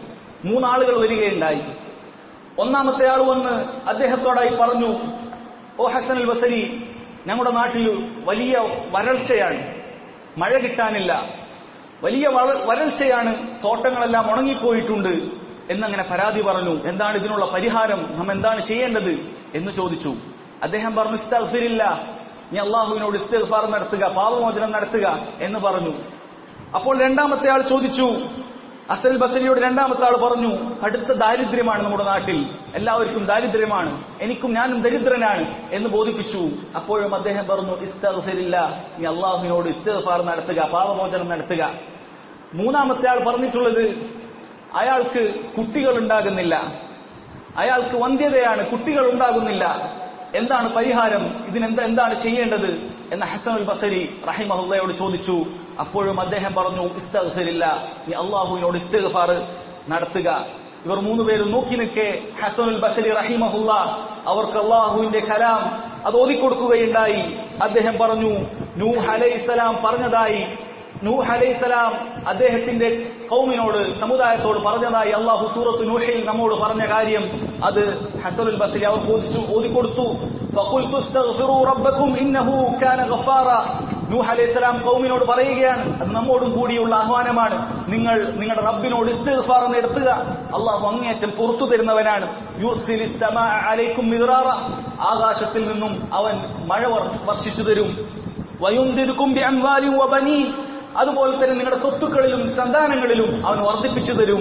A: 3 ആളുകൾ വരികയുണ്ടായി. ഒന്നാമത്തെ ആൾ വന്ന് അദ്ദേഹത്തോടായി പറഞ്ഞു, ഓ ഹസനുൽ ബസരി, ഞങ്ങളുടെ നാട്ടിൽ വലിയ വരൾച്ചയാണ്, മഴ കിട്ടാനില്ല, വലിയ വരൾച്ചയാണ്, തോട്ടങ്ങളെല്ലാം ഉണങ്ങിപ്പോയിട്ടുണ്ട് എന്നങ്ങനെ പരാതി പറഞ്ഞു. എന്താണ് ഇതിനുള്ള പരിഹാരം, നാം എന്താണ് ചെയ്യേണ്ടത് എന്ന് ചോദിച്ചു. അദ്ദേഹം പറഞ്ഞു, ഇസ്തഗ്ഫിരില്ലാ, നീ അള്ളാഹുവിനോട് ഇസ്തിഗ്ഫാർ നടത്തുക, പാപമോചനം നടത്തുക എന്ന് പറഞ്ഞു. അപ്പോൾ രണ്ടാമത്തെ ആൾ ചോദിച്ചു, ഹസനുൽ ബസരിയോട് രണ്ടാമത്തെ ആൾ പറഞ്ഞു, കടുത്ത ദാരിദ്ര്യമാണ് നമ്മുടെ നാട്ടിൽ, എല്ലാവർക്കും ദാരിദ്ര്യമാണ്, ഞാനും ദരിദ്രനാണ് എന്ന് ബോധിപ്പിച്ചു. അപ്പോഴും അദ്ദേഹം പറഞ്ഞു, ഇസ്തഗ്ഫിരില്ലാ, നീ അള്ളാഹുവിനോട് ഇസ്തിഗ്ഫാർ നടത്തുക, പാപമോചനം നടത്തുക. മൂന്നാമത്തെ ആൾ പറഞ്ഞിട്ടുള്ളത്, അയാൾക്ക് കുട്ടികൾ ഉണ്ടാകുന്നില്ല, അയാൾക്ക് വന്ധ്യതയാണ്, കുട്ടികൾ ഉണ്ടാകുന്നില്ല, എന്താണ് പരിഹാരം, എന്താണ് ചെയ്യേണ്ടത് എന്ന് ഹസനുൽ ബസരി റഹിമഹുള്ളയോട് ചോദിച്ചു. അപ്പോഴും അദ്ദേഹം പറഞ്ഞു, ഇസ്തഗ്ഫിരില്ലാ, നീ അള്ളാഹുവിനോട് ഇസ്തിഗ്ഫാർ നടത്തുക. ഇവർ 3 പേരും നോക്കി നിൽക്കെ ഹസനുൽ ബസരി റഹിമഹുള്ള അവർക്ക് അള്ളാഹുവിന്റെ കലാം അത് ഓതിക്കൊടുക്കുകയുണ്ടായി. അദ്ദേഹം പറഞ്ഞു, നൂഹ് അലൈഹിസ്സലാം പറഞ്ഞതായി, നൂഹ് അലൈഹിസ്സലാം അദ്ദേഹത്തിന്റെ ഖൗമിനോട്, സമുദായത്തോട് പറഞ്ഞതായി അല്ലാഹു സൂറത്ത് നൂഹിൽ നമ്മോട് പറഞ്ഞ കാര്യം അത് ഹസനുൽ ബസരി അവർക്ക് ഓതിക്കൊടുത്തു. ഫഖുൽതു ഇസ്തഗ്ഫിറൂ റബ്ബക്കും ഇന്നഹു കാന ഗഫാറ. നൂഹ് അലൈഹിസ്സലാം ഖൗമിനോട് പറയുകയാണ്, അത് നമ്മോടും കൂടിയുള്ള ആഹ്വാനമാണ്, നിങ്ങൾ നിങ്ങളുടെ റബ്ബിനോട് ഇസ്തിഗ്ഫാർ നടത്തുക, അല്ലാഹു അങ്ങേയറ്റം പുറത്തു തരുന്നവനാണ്. യുർസിലിസ് സമാഅ അലൈക്കും മിദ്റാറ, ആകാശത്തിൽ നിന്നും അവൻ മഴ വർഷിച്ചു തരും. വയുംദിദുകും ബിഅംവാലിൻ വബനീൻ, അതുപോലെ തന്നെ നിങ്ങളുടെ സ്വത്തുക്കളിലും സന്താനങ്ങളിലും അവൻ വർദ്ധിപ്പിച്ചു തരും.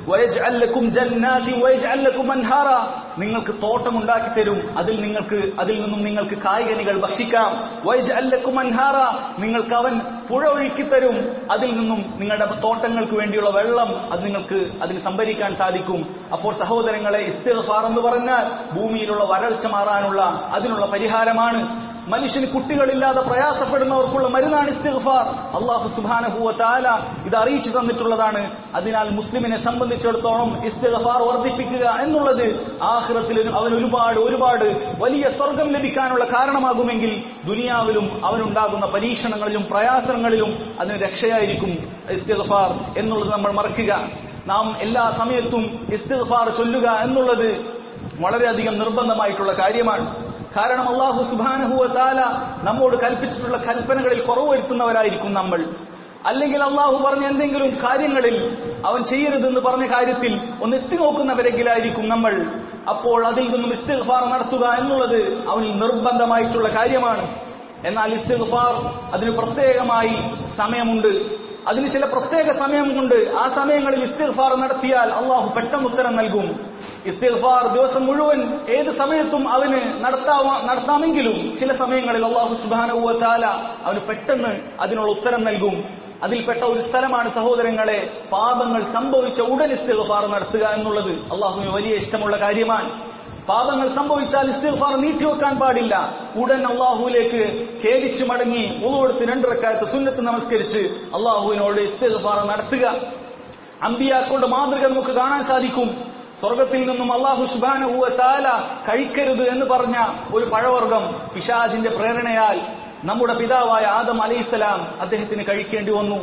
A: വയജ്അൽ ലക്കും ജന്നാതി വയജ്അൽ ലക്കും അൻഹാറ, നിങ്ങൾക്ക് തോട്ടമുണ്ടാക്കി തരും, അതിൽ നിന്നും നിങ്ങൾക്ക് കായ്കനികൾ ഭക്ഷിക്കാം. വയജ്അൽ ലക്കും അൻഹാറ, നിങ്ങൾക്ക് അവൻ പുഴ ഒഴുക്കി തരും, അതിൽ നിന്നും നിങ്ങളുടെ തോട്ടങ്ങൾക്ക് വേണ്ടിയുള്ള വെള്ളം അതിന് സംഭരിക്കാൻ സാധിക്കും. അപ്പോൾ സഹോദരങ്ങളെ, ഇസ്തിഗ്ഫാർ എന്ന് പറഞ്ഞാൽ ഭൂമിയിലുള്ള വരൾച്ച മാറാനുള്ള അതിനുള്ള പരിഹാരമാണ്. മനുഷ്യന് കുട്ടികളില്ലാതെ പ്രയാസപ്പെടുന്നവർക്കുള്ള മരുന്നാണ് ഇസ്തിഗ്ഫാർ. അല്ലാഹു സുബ്ഹാനഹു വ തആല ഇത് അറിയിച്ചു തന്നിട്ടുള്ളതാണ്. അതിനാൽ മുസ്ലിമിനെ സംബന്ധിച്ചിടത്തോളം ഇസ്തിഗ്ഫാർ വർദ്ധിപ്പിക്കുക എന്നുള്ളത് ആഖിറത്തിൽ അവൻ ഒരുപാട് വലിയ സ്വർഗം ലഭിക്കാനുള്ള കാരണമാകുമെങ്കിൽ ദുനിയാവിലും അവനുണ്ടാകുന്ന പരീക്ഷണങ്ങളിലും പ്രയാസങ്ങളിലും അതിന് രക്ഷയായിരിക്കും ഇസ്തിഗ്ഫാർ എന്നുള്ളത് നമ്മൾ മറക്കുക. നാം എല്ലാ സമയത്തും ഇസ്തിഗ്ഫാർ ചൊല്ലുക എന്നുള്ളത് വളരെയധികം നിർബന്ധമായിട്ടുള്ള കാര്യമാണ്. കാരണം അല്ലാഹു സുബ്ഹാനഹു വ തആല നമ്മോട് കൽപ്പിച്ചിട്ടുള്ള കൽപ്പനകളിൽ കുറവ് വരുത്തുന്നവരായിരിക്കും നമ്മൾ. അല്ലെങ്കിൽ അല്ലാഹു പറഞ്ഞ എന്തെങ്കിലും കാര്യങ്ങളിൽ അവൻ ചെയ്യരുതെന്ന് പറഞ്ഞ കാര്യത്തിൽ ഒന്ന് എത്തിനോക്കുന്നവരെങ്കിലായിരിക്കും നമ്മൾ. അപ്പോൾ അതിൽ നിന്നും ഇസ്തിഗ്ഫാർ നടത്തുക എന്നുള്ളത് അവനിൽ നിർബന്ധമായിട്ടുള്ള കാര്യമാണ്. എന്നാൽ ഇസ്തിഗ്ഫാർ അതിന് പ്രത്യേകമായി സമയമുണ്ട്, അതിന് ചില പ്രത്യേക സമയമുണ്ട്. ആ സമയങ്ങളിൽ ഇസ്തിഗ്ഫാർ നടത്തിയാൽ അല്ലാഹു പെട്ടെന്ന് ഉത്തരം നൽകും. ഇസ്തിഗ്ഫാർ ദിവസം മുഴുവൻ ഏത് സമയത്തും അവന് നടത്താമെങ്കിലും ചില സമയങ്ങളിൽ അല്ലാഹു സുബ്ഹാനഹു വ തആല അവന് പെട്ടെന്ന് അതിനുള്ള ഉത്തരം നൽകും. അതിൽപ്പെട്ട ഒരു സ്ഥലമാണ് സഹോദരങ്ങളെ, പാപങ്ങൾ സംഭവിച്ച ഉടൻ ഇസ്തിഗ്ഫാർ നടത്തുക എന്നുള്ളത് അല്ലാഹുവിന് വലിയ ഇഷ്ടമുള്ള കാര്യമാണ്. പാപങ്ങൾ സംഭവിച്ചാൽ ഇസ്തിഗ്ഫാർ നീട്ടിവെക്കാൻ പാടില്ല. ഉടൻ അല്ലാഹുവിലേക്ക് ഖേദിച്ചു മടങ്ങി വുളു എടുത്ത് 2 റക്അത്ത് സുന്നത്ത് നമസ്കരിച്ച് അല്ലാഹുവിനോട് ഇസ്തിഗ്ഫാർ നടത്തുക. അമ്പിയാക്കളുടെ മാതൃക നമുക്ക് കാണാൻ സാധിക്കും. സ്വർഗത്തിൽ നിന്നും അല്ലാഹു സുബ്ഹാനഹു വ തആല കഴിക്കരുത് എന്ന് പറഞ്ഞ ഒരു പഴവർഗ്ഗം പിശാചിന്റെ പ്രേരണയാൽ നമ്മുടെ പിതാവായ ആദം അലൈഹിസ്സലാം അദ്ദേഹത്തിന് കഴിക്കേണ്ടി വന്നു.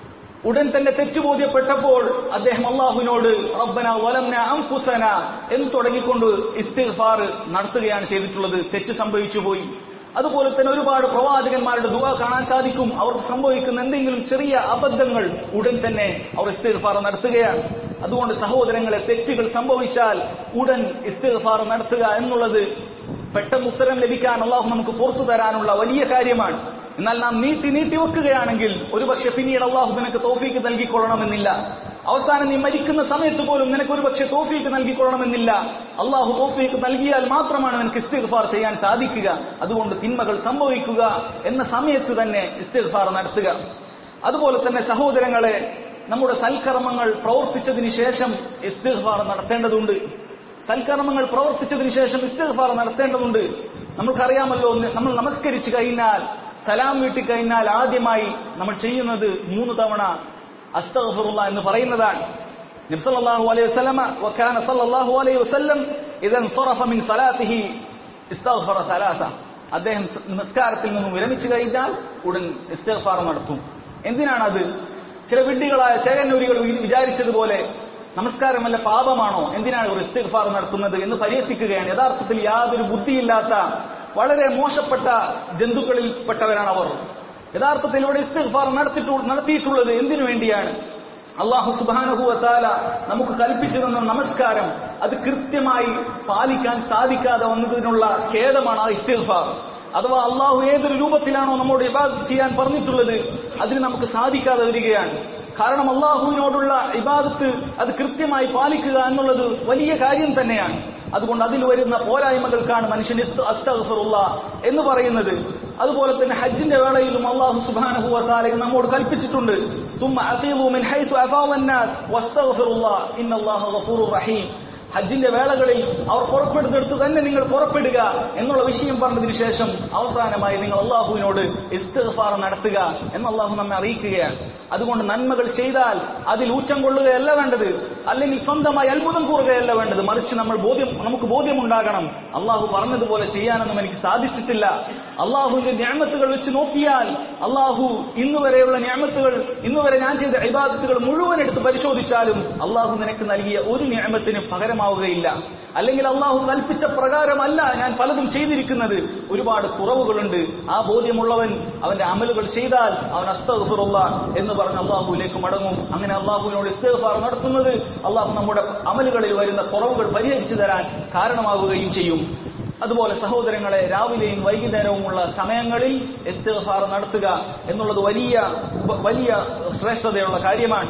A: ഉടൻ തന്നെ തെറ്റുബോധ്യപ്പെട്ടപ്പോൾ അദ്ദേഹം അല്ലാഹുവിനോട് റബ്ബനാ വലംനാ അൻഫുസനാ എന്ന് തുടങ്ങിക്കൊണ്ട് ഇസ്തിഗ്ഫാർ നടത്തുകയാണ് ചെയ്തിട്ടുള്ളത്. തെറ്റ് സംഭവിച്ചു പോയി. അതുപോലെ തന്നെ ഒരുപാട് പ്രവാചകന്മാരുടെ ദുആ കാണാൻ സാധിക്കും. അവർക്ക് സംഭവിക്കുന്ന എന്തെങ്കിലും ചെറിയ അബദ്ധങ്ങൾ ഉടൻ തന്നെ അവർ ഇസ്തിഗ്ഫാർ നടത്തുകയാണ്. അതുകൊണ്ട് സഹോദരങ്ങളെ, തെറ്റുകൾ സംഭവിച്ചാൽ ഉടൻ ഇസ്തിഗ്ഫാർ നടത്തുക എന്നുള്ളത് പെട്ടെന്ന് ഉത്തരം ലഭിക്കാൻ അല്ലാഹു നമുക്ക് പുറത്തു തരാനുള്ള വലിയ കാര്യമാണ്. എന്നാൽ നാം നീട്ടി വെക്കുകയാണെങ്കിൽ ഒരുപക്ഷെ പിന്നീട് അല്ലാഹു നിനക്ക് തൗഫീക്ക് നൽകിക്കൊള്ളണമെന്നില്ല. അവസാനം നീ മരിക്കുന്ന സമയത്ത് പോലും നിനക്ക് ഒരുപക്ഷെ തൗഫീക്ക് നൽകിക്കൊള്ളണമെന്നില്ല. അല്ലാഹു തൗഫീക്ക് നൽകിയാൽ മാത്രമാണ് നിനക്ക് ഇസ്തിഗ്ഫാർ ചെയ്യാൻ സാധിക്കുക. അതുകൊണ്ട് തിന്മകൾ സംഭവിക്കുക എന്ന സമയത്ത് തന്നെ ഇസ്തിഗ്ഫാർ നടത്തുക. അതുപോലെ തന്നെ സഹോദരങ്ങളെ, നമ്മുടെ സൽക്കർമ്മങ്ങൾ പ്രവർത്തിച്ചതിന് ശേഷം ഇസ്തിഗ്ഫാർ നടത്തേണ്ടതുണ്ട്. സൽക്കർമ്മങ്ങൾ പ്രവർത്തിച്ചതിന് ശേഷം ഇസ്തിഗ്ഫാർ നടത്തേണ്ടതുണ്ട്. നമുക്കറിയാമല്ലോ, നമ്മൾ നമസ്കരിച്ചു കഴിഞ്ഞാൽ, സലാം വീട്ടി കഴിഞ്ഞാൽ ആദ്യമായി നമ്മൾ ചെയ്യുന്നത് 3 തവണ അസ്തഗ്ഫിറുല്ലാഹ് എന്ന് പറയുന്നതാണ്. നബി സല്ലല്ലാഹു അലൈഹി വസല്ലം വകാന സല്ലല്ലാഹു അലൈഹി വസല്ലം ഇദൻ സറഫ മിൻ സലാത്തിഹി ഇസ്തഗ്ഫറ സലാസ, അദ്ദേഹം നമസ്കാരത്തിൽ നിന്നും വിരമിച്ചു കഴിഞ്ഞാൽ ഉടൻ ഇസ്തിഗ്ഫാർ നടത്തും. എന്തിനാണത്? ചില വിഡ്ഢികളായ ചേകന്നൂരികൾ വിചാരിച്ചതുപോലെ നമസ്കാരം വല്ല പാപമാണോ, എന്തിനാണ് ഇവർ ഇസ്തിഗ്ഫാർ നടത്തുന്നത് എന്ന് പരിഹസിക്കുകയാണ്. യഥാർത്ഥത്തിൽ യാതൊരു ബുദ്ധിയില്ലാത്ത വളരെ മോശപ്പെട്ട ജന്തുക്കളിൽപ്പെട്ടവരാണ് അവർ. യഥാർത്ഥത്തിൽ ഇവിടെ ഇസ്തിഗ്ഫാർ നടത്തിയിട്ടുള്ളത് എന്തിനു വേണ്ടിയാണ്? അല്ലാഹു സുബ്ഹാനഹു വ തആല നമുക്ക് കൽപ്പിച്ചു തന്ന നമസ്കാരം അത് കൃത്യമായി പാലിക്കാൻ സാധിക്കാതെ വന്നതിനുള്ള ഖേദമാണ് ആ ഇസ്തിഗ്ഫാർ. അഥവാ അല്ലാഹു ഏതൊരു രൂപത്തിലാണോ നമ്മോട് ഇബാദത്ത് ചെയ്യാൻ പറഞ്ഞിട്ടുള്ളത് അതിന് നമുക്ക് സാധിക്കാതെ വരികയാണ്. കാരണം അല്ലാഹുവിനോടുള്ള ഇബാദത്ത് അത് കൃത്യമായി പാലിക്കുക എന്നുള്ളത് വലിയ കാര്യം തന്നെയാണ്. അതുകൊണ്ട് അതിൽ വരുന്ന പോരായ്മകൾക്കാണ് മനുഷ്യൻ അസ്തഗ്ഫിറുല്ലാഹ് എന്ന് പറയുന്നത്. അതുപോലെ തന്നെ ഹജ്ജിന്റെ വേളയിലും അല്ലാഹു സുബ്ഹാനഹു വ തആല നമ്മോട് കൽപ്പിച്ചിട്ടുണ്ട്, സുമ്മ അഫീദു മിൻ ഹൈസു അഫാദന്നാസ് വസ്തഗ്ഫിറുല്ലാഹ് ഇന്നല്ലാഹ ഗഫൂറുർ റഹീം. ഹജ്ജിന്റെ വേളകളിൽ അവർ പുറപ്പെടുന്നിടത്ത് തന്നെ നിങ്ങൾ പുറപ്പെടുക എന്നുള്ള വിഷയം പറഞ്ഞതിന് ശേഷം അവസാനമായി നിങ്ങൾ അല്ലാഹുവിനോട് ഇസ്തിഗ്ഫാർ നടത്തുക എന്ന് അല്ലാഹു നമ്മെ അറിയിക്കുകയാണ്. അതുകൊണ്ട് നന്മകൾ ചെയ്താൽ അതിൽ ഊറ്റം കൊള്ളുകയല്ല വേണ്ടത്, അല്ലെങ്കിൽ സ്വന്തമായി അത്ഭുതം കൂറുകയല്ല വേണ്ടത്. മറിച്ച് നമുക്ക് ബോധ്യമുണ്ടാകണം, അല്ലാഹു പറഞ്ഞതുപോലെ ചെയ്യാനൊന്നും എനിക്ക് സാധിച്ചിട്ടില്ല. അല്ലാഹുവിന്റെ നിഅമത്തുകൾ വെച്ച് നോക്കിയാൽ, അല്ലാഹു ഇന്നുവരെയുള്ള നിഅമത്തുകൾ, ഇന്നുവരെ ഞാൻ ചെയ്ത ഇബാദത്തുകൾ മുഴുവൻ എടുത്ത് പരിശോധിച്ചാലും അല്ലാഹു നിനക്ക് നൽകിയ ഒരു നിഅമത്തിന് പകരമാവുകയില്ല. അല്ലെങ്കിൽ അല്ലാഹു കൽപ്പിച്ച പ്രകാരമല്ല ഞാൻ പലതും ചെയ്തിരിക്കുന്നത്, ഒരുപാട് കുറവുകളുണ്ട്. ആ ബോധ്യമുള്ളവൻ അവന്റെ അമലുകൾ ചെയ്താൽ അവൻ അസ്തഗ്ഫിറുല്ലാഹ് എന്ന് പറഞ്ഞ് അല്ലാഹുവിലേക്ക് മടങ്ങും. അങ്ങനെ അല്ലാഹുവിനോട് ഇസ്തിഗ്ഫാർ നടത്തുന്നത് അല്ലാഹു നമ്മുടെ അമലുകളിൽ വരുന്ന കുറവുകൾ പരിഹരിച്ചു തരാൻ കാരണമാവുകയും ചെയ്യും. അതുപോലെ സഹോദരങ്ങളെ, രാവിലെയും വൈകുന്നേരവുമുള്ള സമയങ്ങളിൽ ഇസ്തിഗ്ഫാർ നടത്തുക എന്നുള്ളത് വലിയ ശ്രേഷ്ഠതയുള്ള കാര്യമാണ്.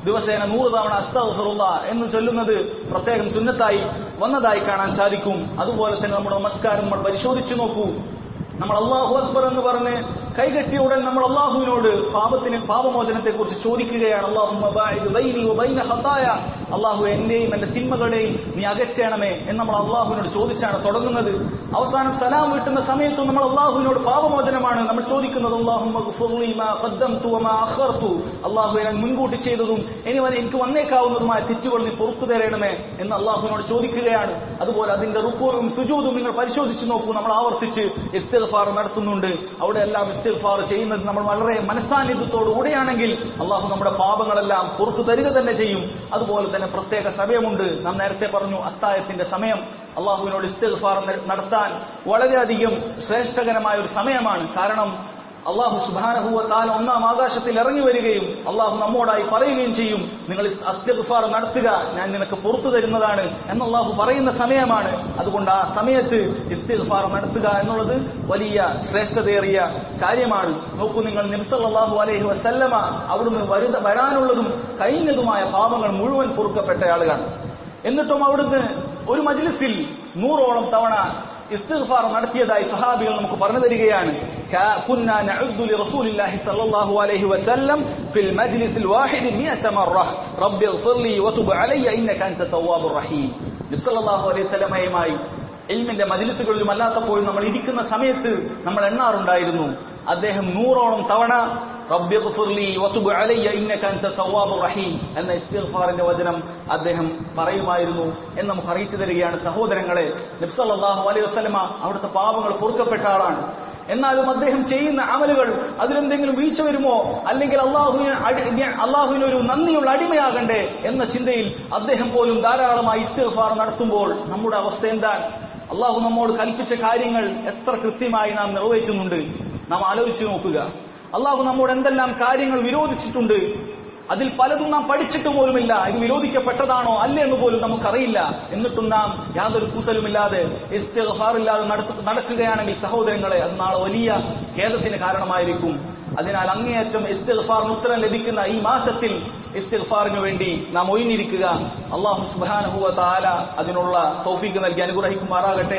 A: ദിവസേന 100 തവണ അസ്തഗ്ഫിറുല്ലാഹ് എന്ന് ചൊല്ലുന്നത് പ്രത്യേകം സുന്നത്തായി വന്നതായി കാണാൻ സാധിക്കും. അതുപോലെ തന്നെ നമ്മുടെ നമസ്കാരം നമ്മൾ പരിശോധിച്ചു നോക്കൂ. നമ്മൾ അല്ലാഹു അക്ബർ എന്ന് പറഞ്ഞ് കൈകെട്ടിയ ഉടൻ നമ്മൾ അള്ളാഹുവിനോട് പാപമോചനത്തെ കുറിച്ച് ചോദിക്കുകയാണ്. അല്ലാഹുമ്മ ബാഇദ് ബൈനി വബൈന ഖതായ, അള്ളാഹു എന്റെയും എന്റെ തിന്മകളെയും നീ അകറ്റണമേ എന്ന് നമ്മൾ അള്ളാഹുവിനോട് ചോദിച്ചാണ് തുടങ്ങുന്നത്. അവസാനം സലാം വീട്ടുന്ന സമയത്തും നമ്മൾ അള്ളാഹുവിനോട് പാപമോചനമാണ് നമ്മൾ ചോദിക്കുന്നത്. അല്ലാഹുമ്മ ഗ്ഫിർലി മാ ഖദ്ദംതു വമാ അഖർതു, അള്ളാഹു ഞാൻ മുൻകൂട്ടി ചെയ്തതും ഇനി എനിക്ക് വന്നേക്കാവുന്നതുമായ തെറ്റുകൾ നീ പുറത്തു തരണമേ എന്ന് അള്ളാഹുവിനോട് ചോദിക്കുകയാണ്. അതുപോലെ അതിന്റെ റുക്കൂഉം സുജൂദും നിങ്ങൾ പരിശോധിച്ചു നോക്കൂ. നമ്മൾ ആവർത്തിച്ച് ഇസ്തിഗ്ഫാർ നടത്തുന്നുണ്ട്. അവിടെ എല്ലാം ഇസ്തിഗ്ഫാർ ചെയ്യുന്നത് നമ്മൾ വളരെ മനസാന്നിധ്യത്തോടുകൂടിയാണെങ്കിൽ അള്ളാഹു നമ്മുടെ പാപങ്ങളെല്ലാം പുറത്തു തരിക തന്നെ ചെയ്യും. അതുപോലെ തന്നെ പ്രത്യേക സമയമുണ്ട്. നാം നേരത്തെ പറഞ്ഞു അത്തായത്തിന്റെ സമയം അള്ളാഹുവിനോട് ഇസ്തിഗ്ഫാർ നടത്താൻ വളരെയധികം ശ്രേഷ്ഠകരമായ ഒരു സമയമാണ്. കാരണം അള്ളാഹു സുബ്ഹാനഹു വ തആല ഒന്നാം ആകാശത്തിൽ ഇറങ്ങി വരികയും അള്ളാഹു നമ്മോടായി പറയുകയും ചെയ്യും, നിങ്ങൾ ഇസ്തിഗ്ഫാർ നടത്തുക, ഞാൻ നിനക്ക് പുറത്തു തരുന്നതാണ് എന്ന് അള്ളാഹു പറയുന്ന സമയമാണ്. അതുകൊണ്ട് ആ സമയത്ത് ഇസ്തിഗ്ഫാർ നടത്തുക എന്നുള്ളത് വലിയ ശ്രേഷ്ഠതയേറിയ കാര്യമാണ്. നോക്കൂ, നിങ്ങൾ നബി സല്ലല്ലാഹു അലൈഹി വസല്ലമ അവിടുന്ന് വരാനുള്ളതും കഴിഞ്ഞതുമായ പാപങ്ങൾ മുഴുവൻ പൊറുക്കപ്പെട്ട ആളുകളാണ്. എന്നിട്ടും അവിടുന്ന് ഒരു മജ്ലിസിൽ 100ഓളം തവണ ഇസ്തിഗ്ഫാർ നടത്തിയതായി സഹാബികൾ നമുക്ക് പറഞ്ഞു തരികയാണ്. കുന്നാ നഉദ്ദു ലിറസൂലില്ലാഹി സ്വല്ലല്ലാഹു അലൈഹി വസല്ലം ഫിൽ മജ്ലിസിൽ വാഹിദി 100 മറ റബ്ബി ഇഗ്ഫിർലി വതുബ് അലയ്യ ഇന്നക അൻത തവ്വാബുർ റഹീം. നബി സല്ലല്ലാഹു അലൈഹി വസല്ലമയുമായി ഇൽമിന്റെ മജ്ലിസുകളിലും അല്ലാത്തപ്പോഴും നമ്മൾ ഇരിക്കുന്ന സമയത്ത് നമ്മൾ എണ്ണാറുണ്ടായിരുന്നു. അദ്ദേഹം 100ഓളം തവണ റബ്ബി ഇഗ്ഫിർലി വതുബ് അലയ്യ ഇന്നക അൻത തവ്വാബുർ റഹീം എന്ന ഇസ്തിഗ്ഫാറിന്റെ വചനം അദ്ദേഹം പറയുമായിരുന്നു എന്ന് നമുക്ക് അറിയിച്ചു തരികയാണ്. സഹോദരങ്ങളെ, നബി സല്ലല്ലാഹു അലൈഹി വസല്ലമ അവിടുത്തെ പാപങ്ങൾ പൊറുക്കപ്പെട്ട ആളാണ്. എന്നാലും അദ്ദേഹം ചെയ്യുന്ന അമലുകൾ അതിലെന്തെങ്കിലും വീഴ്ച വരുമോ, അല്ലെങ്കിൽ അള്ളാഹുവിനൊരു നന്ദിയുള്ള അടിമയാകണ്ടേ എന്ന ചിന്തയിൽ അദ്ദേഹം പോലും ധാരാളമായി ഇസ്തിഗ്ഫാർ നടത്തുമ്പോൾ നമ്മുടെ അവസ്ഥ എന്താണ്? അള്ളാഹു നമ്മോട് കൽപ്പിച്ച കാര്യങ്ങൾ എത്ര കൃത്യമായി നാം നിറവേറ്റുന്നുണ്ട്? നാം ആലോചിച്ചു നോക്കുക. അള്ളാഹു നമ്മോട് എന്തെല്ലാം കാര്യങ്ങൾ വിരോധിച്ചിട്ടുണ്ട്, അതിൽ പലതും നാം പഠിച്ചിട്ട് പോലുമില്ല. ഇത് വിരോധിക്കപ്പെട്ടതാണോ അല്ലേ എന്ന് പോലും നമുക്കറിയില്ല. എന്നിട്ടും നാം യാതൊരു കൂസലുമില്ലാതെ ഇസ്തിഗ്ഫാറില്ലാതെ നടക്കുകയാണെങ്കിൽ സഹോദരങ്ങളെ, അത് നാളെ വലിയ ഖേദത്തിന് കാരണമായിരിക്കും. അതിനാൽ അങ്ങേയറ്റം ഇസ്തിഗ്ഫാറിന് ഉത്തരം ലഭിക്കുന്ന ഈ മാസത്തിൽ ഇസ്തിഗ്ഫാറിന് വേണ്ടി നാം ഒഴിഞ്ഞിരിക്കുക. അല്ലാഹു സുബ്ഹാനഹു വ തആല അതിനുള്ള തൗഫീഖ് നൽകി അനുഗ്രഹിക്കുമാറാകട്ടെ.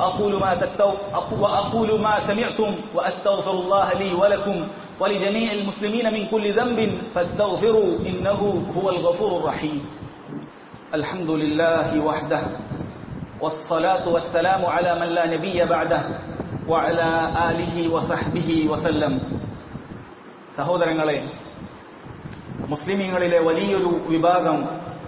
A: വഅഖൂലു മാ സമിഅ്തും വഅസ്തഗ്ഫിറുല്ലാഹ ലീ വലക്കും ولجميع المسلمين من كل ذنب فاستغفروا إنه هو الغفور الرحيم. الحمد لله وحده والصلاة والسلام على من لا نبي بعده وعلى آله وصحبه وسلم. സഹോദരങ്ങളെ, മുസ്ലിമീങ്ങളിലെ വലിയൊരു വിഭാഗം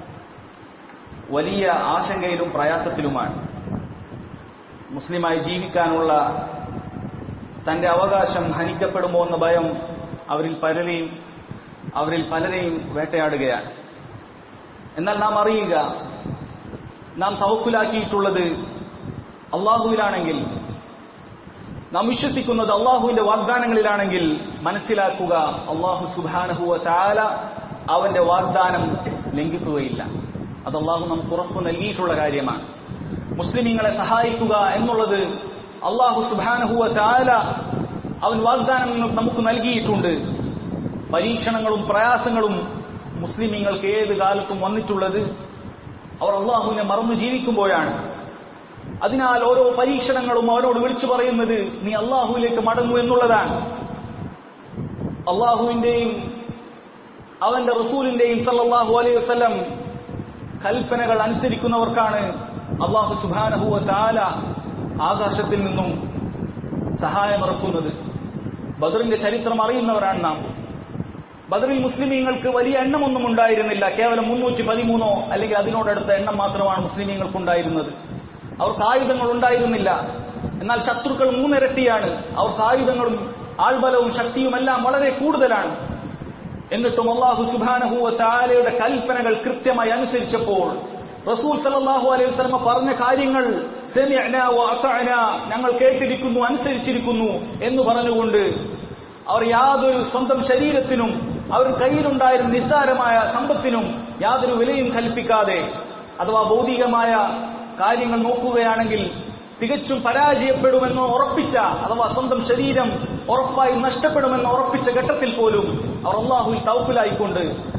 A: വലിയ ആശങ്കയിലും പ്രയാസത്തിലുമാണ്. മുസ്ലിമായി ജീവിക്കാനുള്ള തന്റെ അവകാശം ഹനിക്കപ്പെടുമോ എന്ന ഭയം അവരിൽ പലരെയും വേട്ടയാടുകയാണ്. എന്നാൽ നാം അറിയുക, നാം തവക്കുലാക്കിയിട്ടുള്ളത് അള്ളാഹുവിലാണെങ്കിൽ, നാം വിശ്വസിക്കുന്നത് അള്ളാഹുവിന്റെ വാഗ്ദാനങ്ങളിലാണെങ്കിൽ മനസ്സിലാക്കുക, അള്ളാഹു സുബ്ഹാനഹു വ തആല അവന്റെ വാഗ്ദാനം ലംഘിക്കുകയില്ല. അത് അള്ളാഹു നമുക്ക് ഉറപ്പ് നൽകിയിട്ടുള്ള കാര്യമാണ്. മുസ്ലിമീങ്ങളെ സഹായിക്കുക എന്നുള്ളത് അള്ളാഹു സുബ്ഹാനഹു വ തആല അവൻ വാഗ്ദാനം നമുക്ക് നൽകിയിട്ടുണ്ട്. പരീക്ഷണങ്ങളും പ്രയാസങ്ങളും മുസ്ലിമീങ്ങൾക്ക് ഏത് കാലത്തും വന്നിട്ടുള്ളത് അവർ അള്ളാഹുവിനെ മറന്നു ജീവിക്കുമ്പോഴാണ്. അതിനാൽ ഓരോ പരീക്ഷണങ്ങളും അവരോട് വിളിച്ചു പറയുന്നത് നീ അള്ളാഹുവിലേക്ക് മടങ്ങൂ എന്നുള്ളതാണ്. അള്ളാഹുവിന്റെയും അവന്റെ റസൂലിന്റെയും സല്ലല്ലാഹു അലൈഹി വസല്ലം കൽപ്പനകൾ അനുസരിക്കുന്നവർക്കാണ് അള്ളാഹു സുബ്ഹാനഹു വ തആല ആകാശത്തിൽ നിന്നും സഹായമിറക്കുന്നത്. ബദറിന്റെ ചരിത്രം അറിയുന്നവരാണ് നാം. ബദറിൽ മുസ്ലിമീങ്ങൾക്ക് വലിയ എണ്ണമൊന്നും ഉണ്ടായിരുന്നില്ല. കേവലം 313 അല്ലെങ്കിൽ അതിനോടടുത്ത എണ്ണം മാത്രമാണ് മുസ്ലിമീങ്ങൾക്കുണ്ടായിരുന്നത്. അവർക്ക് ആയുധങ്ങൾ ഉണ്ടായിരുന്നില്ല. എന്നാൽ ശത്രുക്കൾ 3 ഇരട്ടിയാണ്. അവർക്ക് ആയുധങ്ങളും ആൾബലവും ശക്തിയുമെല്ലാം വളരെ കൂടുതലാണ്. എന്നിട്ടും അല്ലാഹു സുബ്ഹാനഹു വ തആലയുടെ കൽപ്പനകൾ കൃത്യമായി അനുസരിച്ചപ്പോൾ റസൂൽ സല്ലല്ലാഹു അലൈഹി വസല്ലം പറഞ്ഞ കാര്യങ്ങൾ സമിഅനാ വ അതഅനാ, ഞങ്ങൾ കേട്ടിരിക്കുന്നു, അനുസരിച്ചിരിക്കുന്നു എന്ന് പറഞ്ഞുകൊണ്ട് അവർ യാതൊരു സ്വന്തം ശരീരത്തിനും അവർ കയ്യിലുണ്ടായിരുന്ന നിസ്സാരമായ സമ്പത്തിനും യാതൊരു വിലയും കൽപ്പിക്കാതെ, അഥവാ ഭൗതികമായ കാര്യങ്ങൾ നോക്കുകയാണെങ്കിൽ തികച്ചും പരാജയപ്പെടുമെന്ന് ഉറപ്പിച്ച, അഥവാ സ്വന്തം ശരീരം ഉറപ്പായി നഷ്ടപ്പെടുമെന്ന് ഉറപ്പിച്ച ഘട്ടത്തിൽ പോലും അവർ അല്ലാഹുവിൽ തവക്കുലായിക്കൊണ്ട്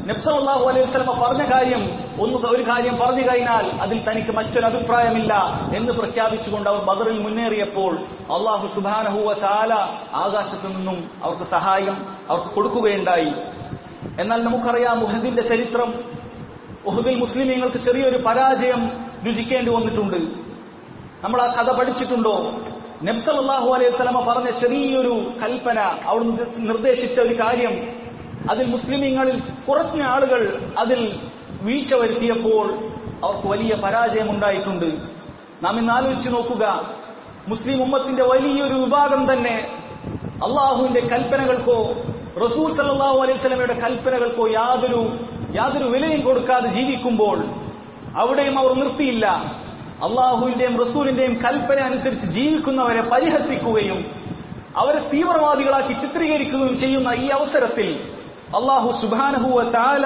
A: നബി സല്ലല്ലാഹു അലൈഹി വസല്ലം പറഞ്ഞ കാര്യം ഒരു കാര്യം പറഞ്ഞു കഴിഞ്ഞാൽ അതിൽ തനിക്ക് മറ്റൊരു അഭിപ്രായമില്ല എന്ന് പ്രഖ്യാപിച്ചുകൊണ്ട് അവർ ബദറിൽ മുന്നേറിയപ്പോൾ അല്ലാഹു സുബ്ഹാനഹു വ തആല ആകാശത്തു നിന്നും അവർക്ക് സഹായം അവർക്ക് കൊടുക്കുകയുണ്ടായി. എന്നാൽ നമുക്കറിയാം ഉഹദിന്റെ ചരിത്രം. ഉഹദിൽ മുസ്ലിമീങ്ങൾക്ക് ചെറിയൊരു പരാജയം രുചിക്കേണ്ടി വന്നിട്ടുണ്ട്. നമ്മൾ ആ കഥ പഠിച്ചിട്ടുണ്ടോ? നബി സല്ലല്ലാഹു അലൈഹി വസല്ലം പറഞ്ഞ ചെറിയൊരു കൽപ്പന, അവിടുന്ന് നിർദ്ദേശിച്ച ഒരു കാര്യം, അതിൽ മുസ്ലിമീങ്ങളിൽ കുറഞ്ഞ ആളുകൾ അതിൽ വീഴ്ച വരുത്തിയപ്പോൾ അവർക്ക് വലിയ പരാജയം ഉണ്ടായിട്ടുണ്ട്. നാം ഇന്ന് ആലോചിച്ച് നോക്കുക, മുസ്ലിം ഉമ്മത്തിന്റെ വലിയൊരു വിഭാഗം തന്നെ അള്ളാഹുവിന്റെ കൽപ്പനകൾക്കോ റസൂൽ സല്ലല്ലാഹു അലൈഹി വസല്ലമയുടെ കൽപ്പനകൾക്കോ യാതൊരു വിലയും കൊടുക്കാതെ ജീവിക്കുമ്പോൾ അവിടെയും അവർ നിർത്തിയില്ല. അള്ളാഹുവിന്റെയും റസൂലിന്റെയും കൽപ്പന അനുസരിച്ച് ജീവിക്കുന്നവരെ പരിഹസിക്കുകയും അവരെ തീവ്രവാദികളാക്കി ചിത്രീകരിക്കുകയും ചെയ്യുന്ന ഈ അവസരത്തിൽ അള്ളാഹു സുബ്ഹാനഹു വ തആല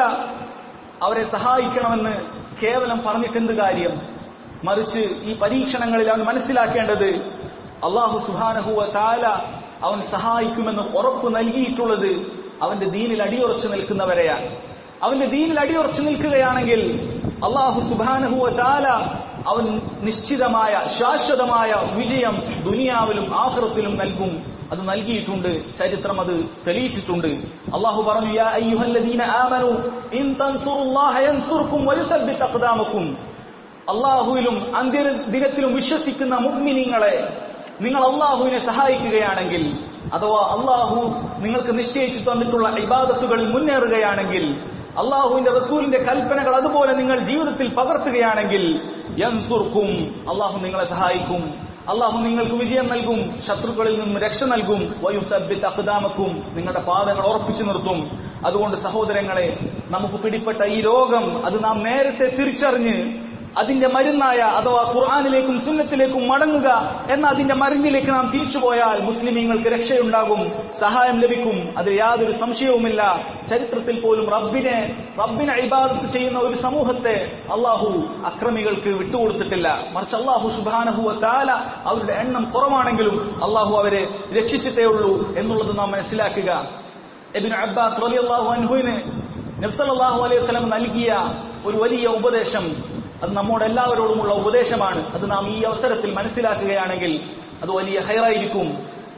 A: അവരെ സഹായിക്കണമെന്ന് കേവലം പറഞ്ഞിട്ടെന്ത് കാര്യം? മറിച്ച് ഈ പരീക്ഷണങ്ങളിൽ അവൻ മനസ്സിലാക്കേണ്ടത് അള്ളാഹു സുബ്ഹാനഹു വ തആല അവൻ സഹായിക്കുമെന്ന് ഉറപ്പ് നൽകിയിട്ടുള്ളത് അവന്റെ ദീനിൽ അടിയുറച്ചു നിൽക്കുന്നവരെയാണ്. അവന്റെ ദീനിൽ അടിയുറച്ചു നിൽക്കുകയാണെങ്കിൽ അള്ളാഹു സുബ്ഹാനഹു വ തആല അവൻ നിശ്ചിതമായ ശാശ്വതമായ വിജയം ദുനിയാവിലും ആഖിറത്തിലും നൽകും. അത് നൽകിയിട്ടുണ്ട്. ചരിത്രം അത് തെളിയിച്ചിട്ടുണ്ട്. അള്ളാഹു പറഞ്ഞു, യാ അയ്യുഹല്ലദീന ആമനൂ ഇൻ തൻസുറുല്ലാഹ യൻസുർകും വയുസബ്ബിത് അഖ്ദാമകും. അള്ളാഹുവിലും അന്ത്യദിനത്തിലും വിശ്വസിക്കുന്ന മുഅ്മിനീങ്ങളെ, നിങ്ങൾ അള്ളാഹുവിനെ സഹായിക്കുകയാണെങ്കിൽ, അഥവാ അള്ളാഹു നിങ്ങൾക്ക് നിശ്ചയിച്ചു തന്നിട്ടുള്ള ഇബാദത്തുകളിൽ മുന്നേറുകയാണെങ്കിൽ, അള്ളാഹുവിന്റെ റസൂലിന്റെ കൽപ്പനകൾ അതുപോലെ നിങ്ങൾ ജീവിതത്തിൽ പകർത്തുകയാണെങ്കിൽ, യൻസുർകും, അള്ളാഹു നിങ്ങളെ സഹായിക്കും, അള്ളാഹു നിങ്ങൾക്ക് വിജയം നൽകും, ശത്രുക്കളിൽ നിന്നും രക്ഷ നൽകും, വയുസബ്ബിത് അഖ്ദാമകും, നിങ്ങളുടെ പാദങ്ങൾ ഉറപ്പിച്ചു നിർത്തും. അതുകൊണ്ട് സഹോദരങ്ങളെ, നമുക്ക് പിടിപ്പെട്ട ഈ രോഗം അത് നാം നേരത്തെ തിരിച്ചറിഞ്ഞ് അതിന്റെ മരുന്നായ അഥവാ ഖുർആനിലേക്കും സുന്നത്തിലേക്കും മടങ്ങുക എന്ന അതിന്റെ മരുന്നിലേക്ക് നാം തിരിച്ചുപോയാൽ മുസ്ലിമീങ്ങൾക്ക് രക്ഷയുണ്ടാകും, സഹായം ലഭിക്കും. അതിൽ യാതൊരു സംശയവുമില്ല. ചരിത്രത്തിൽ പോലും റബ്ബിനെ ഇബാദത്ത് ചെയ്യുന്ന ഒരു സമൂഹത്തെ അള്ളാഹു അക്രമികൾക്ക് വിട്ടുകൊടുത്തിട്ടില്ല. മറിച്ച് അള്ളാഹു സുബ്ഹാനഹു വ തആല അവരുടെ എണ്ണം കുറവാണെങ്കിലും അള്ളാഹു അവരെ രക്ഷിച്ചിട്ടേ ഉള്ളൂ എന്നുള്ളത് നാം മനസ്സിലാക്കുക. ഇബ്നു അബ്ബാസ് റളിയല്ലാഹു അൻഹുവിന് നബി സല്ലല്ലാഹു അലൈഹി വസല്ലം നൽകിയ ഒരു വലിയ ഉപദേശം, അത് നമ്മോട് എല്ലാവരോടുമുള്ള ഉപദേശമാണ്. അത് നാം ഈ അവസരത്തിൽ മനസ്സിലാക്കുകയാണെങ്കിൽ അത് വലിയ ഖൈറായിരിക്കും.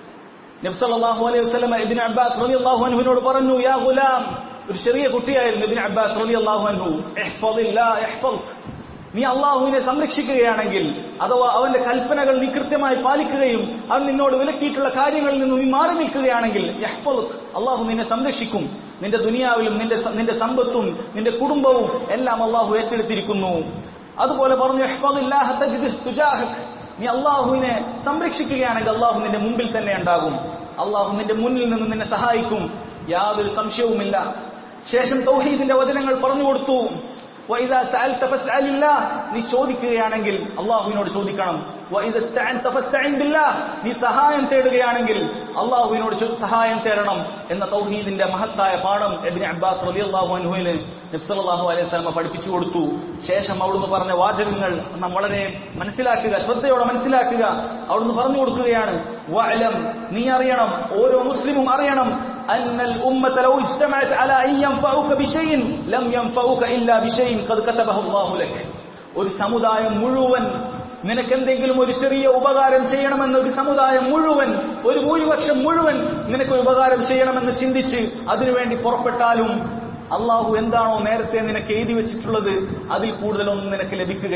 A: നബി സല്ലല്ലാഹു അലൈഹി വസല്ലം ഇബ്നു അബ്ബാസ് റളിയല്ലാഹു അൻഹുവിനോട് പറഞ്ഞു, യാ ഗുലാം, ഒരു ചെറിയ കുട്ടിയായിരുന്നു ഇബ്നു അബ്ബാസ് റളിയല്ലാഹു അൻഹു, ഇഹ്ഫദില്ലാഹ യഹ്ഫദുക, നീ അള്ളാഹുവിനെ സംരക്ഷിക്കുകയാണെങ്കിൽ, അഥവാ അവന്റെ കൽപ്പനകൾ നീ കൃത്യമായി പാലിക്കുകയും അവൻ നിന്നോട് വിലക്കിയിട്ടുള്ള കാര്യങ്ങളിൽ നിന്ന് നീ മാറി നിൽക്കുകയാണെങ്കിൽ, യഹ്ഫദുക, അള്ളാഹു നിന്നെ സംരക്ഷിക്കും. നിന്റെ ദുനിയാവിലും നിന്റെ സമ്പത്തും നിന്റെ കുടുംബവും എല്ലാം അള്ളാഹു ഏറ്റെടുത്തിരിക്കുന്നു. അതുപോലെ പറഞ്ഞു, ഇഹ്ഫദില്ലാഹ തജിദ്ഹു തുജാഹക, നീ അള്ളാഹുവിനെ സംരക്ഷിക്കുകയാണെങ്കിൽ അള്ളാഹു നിന്റെ മുമ്പിൽ തന്നെ ഉണ്ടാകും, അള്ളാഹു നിന്റെ മുന്നിൽ നിന്ന് നിന്നെ സഹായിക്കും, യാതൊരു സംശയവുമില്ല. ശേഷം തൗഹീദിന്റെ വചനങ്ങൾ പറഞ്ഞു കൊടുത്തു. വഇദാ സഅൽത ഫസ്അലില്ലാഹ്, നീ ചോദിക്കുകയാണെങ്കിൽ അള്ളാഹുവിനോട് ചോദിക്കണം. വഇദാ ഇസ്തഅൻത ഫസ്തഇൻ ബില്ലാഹ്, നീ സഹായം തേടുകയാണെങ്കിൽ അള്ളാഹുവിനോട് സഹായം തേടണം എന്ന തൗഹീദിന്റെ മഹത്തായ പാഠം ഇബ്നു അബ്ബാസ് റളിയല്ലാഹു അൻഹുവിന് നബി സല്ലല്ലാഹു അലൈഹി വസല്ലം പഠിപ്പിച്ചു കൊടുത്തു. ശേഷം അവിടുന്ന് പറഞ്ഞ വാചകങ്ങൾ നാം വളരെ മനസ്സിലാക്കുക, ശ്രദ്ധയോടെ മനസ്സിലാക്കുക. അവിടുന്ന് പറഞ്ഞു കൊടുക്കുകയാണ്, വഅലം, നീ അറിയണം, ഓരോ മുസ്ലിമും അറിയണം, അന്നൽ ഉമ്മത ലൗ ഇജ്തമഅത് അലാ അൻ യൻഫഉക ബിശൈഇൻ ലം യൻഫഉക ഇല്ലാ ബിശൈഇൻ ഖദ് കതബഹു അല്ലാഹു ലക്. ഒരു സമുദായം മുഴുവൻ നിനക്കെന്തെങ്കിലും ഒരു ചെറിയ ഉപകാരം ചെയ്യണമെന്ന്, ഒരു സമുദായം മുഴുവൻ, ഒരു ഭൂരിപക്ഷം മുഴുവൻ നിനക്കൊരു ഉപകാരം ചെയ്യണമെന്ന് ചിന്തിച്ച് അതിനുവേണ്ടി പുറപ്പെട്ടാലും അള്ളാഹു എന്താണോ നേരത്തെ നിനക്ക് എഴുതി വെച്ചിട്ടുള്ളത് അതിൽ കൂടുതലൊന്നും നിനക്ക്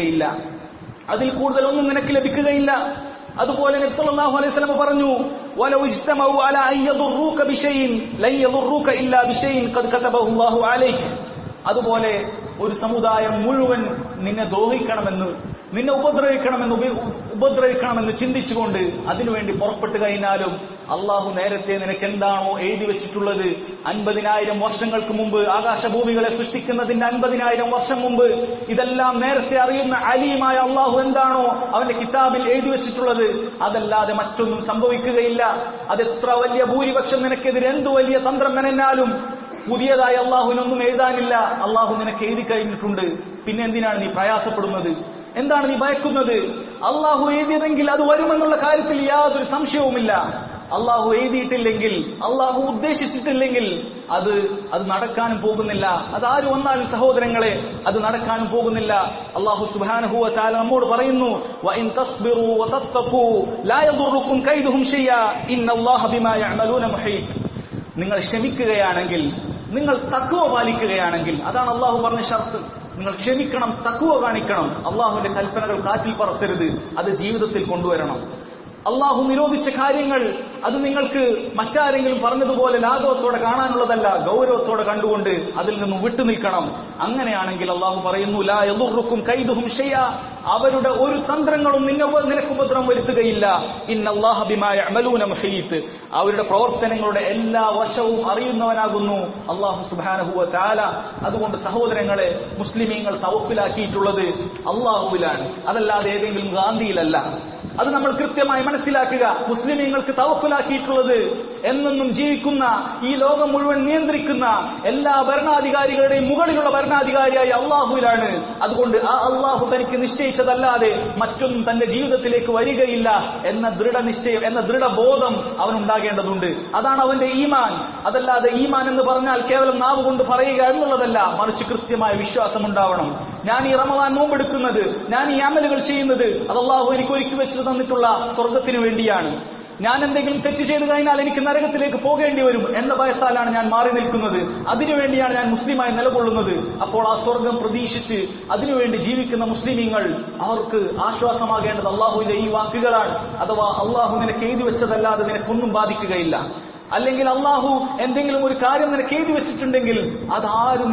A: ലഭിക്കുകയില്ല. അതുപോലെ നബി സല്ലല്ലാഹു അലൈഹി വസല്ലം പറഞ്ഞു, വലൗ ഇജ്തമഉ അലാ അൻ യദുറൂക ബിശൈഇൻ ലൻ യദുറൂക ഇല്ലാ ബിശൈഇൻ ഖദ് കതബഹു അല്ലാഹു അലൈക. അതുപോലെ ഒരു സമുദായം മുഴുവൻ നിന്നെ ദ്രോഹിക്കണമെന്ന്, നിന്നെ ഉപദ്രവിക്കണമെന്ന് ചിന്തിച്ചുകൊണ്ട് അതിനുവേണ്ടി പുറപ്പെട്ടു കഴിഞ്ഞാലും അള്ളാഹു നേരത്തെ നിനക്ക് എന്താണോ എഴുതി വെച്ചിട്ടുള്ളത്, 50,000 വർഷങ്ങൾക്ക് മുമ്പ്, ആകാശഭൂമികളെ സൃഷ്ടിക്കുന്നതിന്റെ 50,000 വർഷം മുമ്പ് ഇതെല്ലാം നേരത്തെ അറിയുന്ന അലീമായ അള്ളാഹു എന്താണോ അവന്റെ കിതാബിൽ എഴുതി വെച്ചിട്ടുള്ളത് അതല്ലാതെ മറ്റൊന്നും സംഭവിക്കുകയില്ല. അതെത്ര വലിയ ഭൂരിപക്ഷം നിനക്കെതിരെ എന്തു വലിയ തന്ത്രം മെനഞ്ഞാലും പുതിയതായി അള്ളാഹുവിനൊന്നും എഴുതാനില്ല. അള്ളാഹു നിനക്ക് എഴുതി കഴിഞ്ഞിട്ടുണ്ട്. പിന്നെ എന്തിനാണ് നീ പ്രയാസപ്പെടുന്നത്? എന്താണ് നീ ഭയക്കുന്നത്? അള്ളാഹു എഴുതിയതെങ്കിൽ അത് വരുമെന്നുള്ള കാര്യത്തിൽ യാതൊരു സംശയവുമില്ല. അള്ളാഹു എഴുതിയിട്ടില്ലെങ്കിൽ, അള്ളാഹു ഉദ്ദേശിച്ചിട്ടില്ലെങ്കിൽ അത് നടക്കാനും പോകുന്നില്ല. അതാര് വന്നാലും സഹോദരങ്ങളെ അത് നടക്കാനും പോകുന്നില്ല. അള്ളാഹു സുബ്ഹാനഹു വ തആല നമ്മോട് പറയുന്നു, വഇൻ തസ്ബിറു വതത്തഖൂ ലാ യദുറുക്കും കൈദുഹും ഷൈഅ ഇന്നല്ലാഹ ബിമാ യഅമലൂന മുഹീത്. നിങ്ങൾ ക്ഷമിക്കുകയാണെങ്കിൽ, നിങ്ങൾ തഖ്വ പാലിക്കുകയാണെങ്കിൽ, അതാണ് അള്ളാഹു പറഞ്ഞ ഷർത്ത്. നിങ്ങൾ ക്ഷമിക്കണം, തഖ്വ കാണിക്കണം, അള്ളാഹുവിന്റെ കൽപ്പനകൾ കാറ്റിൽ പറത്തരുത്, അത് ജീവിതത്തിൽ കൊണ്ടുവരണം. അള്ളാഹു നിരോധിച്ച കാര്യങ്ങൾ അത് നിങ്ങൾക്ക് മറ്റാരെങ്കിലും പറഞ്ഞതുപോലെ ലാഘവത്തോടെ കാണാനുള്ളതല്ല, ഗൗരവത്തോടെ കണ്ടുകൊണ്ട് അതിൽ നിന്നും വിട്ടുനിൽക്കണം. അങ്ങനെയാണെങ്കിൽ അള്ളാഹു പറയുന്നു, ലാ യദുറുക്കും കൈദുഹും ഷൈഅ, അവരുടെ ഒരു തന്ത്രങ്ങളും നിനക്ക് ഉപദ്രവം വരുത്തുകയില്ല. ഇന്നല്ലാഹ ബിമാ യഅമലൂന മുഹീത്, അവരുടെ പ്രവർത്തനങ്ങളുടെ എല്ലാ വശവും അറിയുന്നവനാകുന്നു അള്ളാഹു സുബ്ഹാനഹു വ തആല. അതുകൊണ്ട് സഹോദരങ്ങളെ, മുസ്ലിമീങ്ങൾ തവക്കുലാക്കിയിട്ടുള്ളത് അള്ളാഹുവിലാണ്, അതല്ലാതെ ഏതെങ്കിലും ഗാന്ധിയിലല്ല. അത് നമ്മൾ കൃത്യമായി മനസ്സിലാക്കുക. മുസ്ലിമീങ്ങൾക്ക് തവക്കുലാക്കിയിട്ടുള്ളത് എന്നെന്നും ജീവിക്കുന്ന, ഈ ലോകം മുഴുവൻ നിയന്ത്രിക്കുന്ന എല്ലാ ഭരണാധികാരികളുടെയും മുകളിലുള്ള ഭരണാധികാരിയായ അള്ളാഹുവിലാണ്. അതുകൊണ്ട് ആ അള്ളാഹു തനിക്ക് നിശ്ചയിച്ചതല്ലാതെ മറ്റൊന്നും തന്റെ ജീവിതത്തിലേക്ക് വരികയില്ല എന്ന ദൃഢനിശ്ചയം, എന്ന ദൃഢബോധം അവനുണ്ടാകേണ്ടതുണ്ട്. അതാണ് അവന്റെ ഈമാൻ. അതല്ലാതെ ഈമാൻ എന്ന് പറഞ്ഞാൽ കേവലം നാവ് കൊണ്ട് പറയുക എന്നുള്ളതല്ല, മറിച്ച് കൃത്യമായ വിശ്വാസം ഉണ്ടാവണം. ഞാൻ ഈ റമദാൻ നോമ്പെടുക്കുന്നത്, ഞാൻ ഈ അമലുകൾ ചെയ്യുന്നത്, അത് അള്ളാഹു എനിക്ക് ഒരുക്കി വെച്ച് തന്നിട്ടുള്ള സ്വർഗത്തിന് വേണ്ടിയാണ്. ഞാൻ എന്തെങ്കിലും തെറ്റ് ചെയ്തു കഴിഞ്ഞാൽ എനിക്ക് നരകത്തിലേക്ക് പോകേണ്ടി വരും എന്ന ഭയത്താലാണ് ഞാൻ മാറി നിൽക്കുന്നത്. അതിനുവേണ്ടിയാണ് ഞാൻ മുസ്ലിമായി നിലകൊള്ളുന്നത്. അപ്പോൾ ആ സ്വർഗം പ്രതീക്ഷിച്ച് അതിനുവേണ്ടി ജീവിക്കുന്ന മുസ്ലിമീങ്ങൾ, അവർക്ക് ആശ്വാസമാകേണ്ടത് അള്ളാഹുവിന്റെ ഈ വാക്കുകളാണ്. അഥവാ അള്ളാഹു നിനക്ക് എഴുതി വെച്ചതല്ലാതെ നിനക്കൊന്നും ബാധിക്കുകയില്ല. അല്ലെങ്കിൽ അള്ളാഹു എന്തെങ്കിലും ഒരു കാര്യം നിനക്ക് എഴുതി വെച്ചിട്ടുണ്ടെങ്കിൽ അത്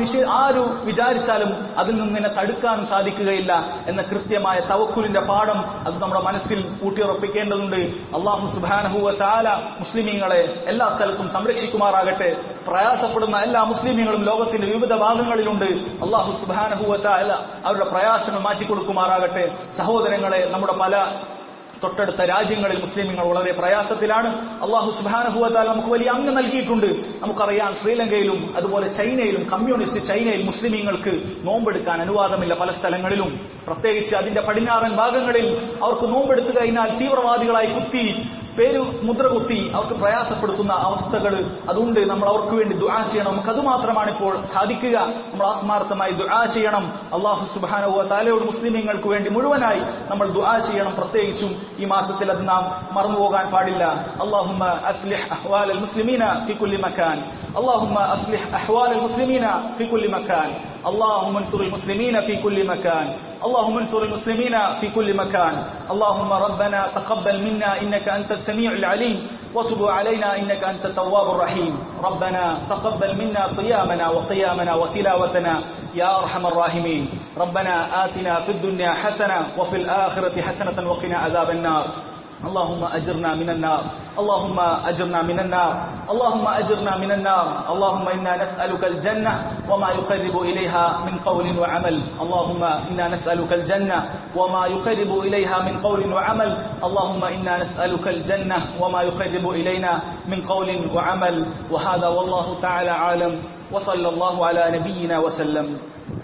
A: ആരു വിചാരിച്ചാലും അതിൽ നിന്ന് നിന്നെ തടുക്കാനും സാധിക്കുകയില്ല എന്ന കൃത്യമായ തവക്കുലിന്റെ പാഠം അത് നമ്മുടെ മനസ്സിൽ ഊട്ടിയുറപ്പിക്കേണ്ടതുണ്ട്. അള്ളാഹു സുബ്ഹാനഹു വ തആല മുസ്ലിമീങ്ങളെ എല്ലാ സ്ഥലത്തും സംരക്ഷിക്കുമാറാകട്ടെ. പ്രയാസപ്പെടുന്ന എല്ലാ മുസ്ലിമീങ്ങളും ലോകത്തിന്റെ വിവിധ ഭാഗങ്ങളിലുണ്ട്. അള്ളാഹു സുബ്ഹാനഹു വ തആല അവരുടെ പ്രയാസങ്ങൾ മാറ്റിക്കൊടുക്കുമാറാകട്ടെ. സഹോദരങ്ങളെ, നമ്മുടെ പല തൊട്ടടുത്ത രാജ്യങ്ങളിൽ മുസ്ലിമീങ്ങൾ വളരെ പ്രയാസത്തിലാണ്. അള്ളാഹു സുബ്ഹാനഹു വ തആല നമുക്ക് വലിയ അംഗം നൽകിയിട്ടുണ്ട്. നമുക്കറിയാം, ശ്രീലങ്കയിലും അതുപോലെ ചൈനയിലും, കമ്മ്യൂണിസ്റ്റ് ചൈനയിൽ മുസ്ലിമീങ്ങൾക്ക് നോമ്പെടുക്കാൻ അനുവാദമില്ല. പല സ്ഥലങ്ങളിലും, പ്രത്യേകിച്ച് അതിന്റെ പടിഞ്ഞാറൻ ഭാഗങ്ങളിൽ അവർക്ക് നോമ്പെടുത്തു കഴിഞ്ഞാൽ തീവ്രവാദികളായി കുത്തി, പേര് മുദ്രകുത്തി അവർക്ക് പ്രയാസപ്പെടുത്തുന്ന അവസ്ഥകൾ അതുണ്ട്. നമ്മൾ അവർക്ക് വേണ്ടി ദുആ ചെയ്യണം. നമുക്ക് അതുമാത്രമാണ് ഇപ്പോൾ സാധിക്കുക. നമ്മൾ ആത്മാർത്ഥമായി ദുആ ചെയ്യണം. അല്ലാഹു സുബ്ഹാനഹു വ തആലയോട് മുസ്ലിമീങ്ങൾക്ക് വേണ്ടി മുഴുവനായി നമ്മൾ ദുആ ചെയ്യണം. പ്രത്യേകിച്ചും ഈ മാസത്തിൽ അത് നാം മറന്നുപോകാൻ പാടില്ല. അല്ലാഹുമ്മ അസ്ലിഹ് അഹ്വാലൽ മുസ്ലിമീന ഫി കുല്ലി മകാൻ. അല്ലാഹുമ്മ അസ്ലിഹ് അഹ്വാലൽ മുസ്ലിമീന ഫി കുല്ലി മകാൻ. اللهم انصر المسلمين في كل مكان. اللهم انصر المسلمين في كل مكان. اللهم ربنا تقبل منا إنك أنت السميع العليم وتب علينا إنك أنت التواب الرحيم. ربنا تقبل منا صيامنا وقيامنا وتلاوتنا يا أرحم الراحمين. ربنا آتنا في الدنيا حسنة وفي الآخرة حسنة وقنا عذاب النار. اللهم أجرنا من النار. اللهم أجرنا من النار. اللهم أجرنا من النار. اللهم إنا نسألك الجنة وما يقرب إليها من قول وعمل. اللهم إنا نسألك الجنة وما يقرب إليها من قول وعمل. اللهم إنا نسألك الجنة وما يقرب إلينا من قول وعمل. وهذا والله تعالى عالم. وصلى الله على نبينا وسلم.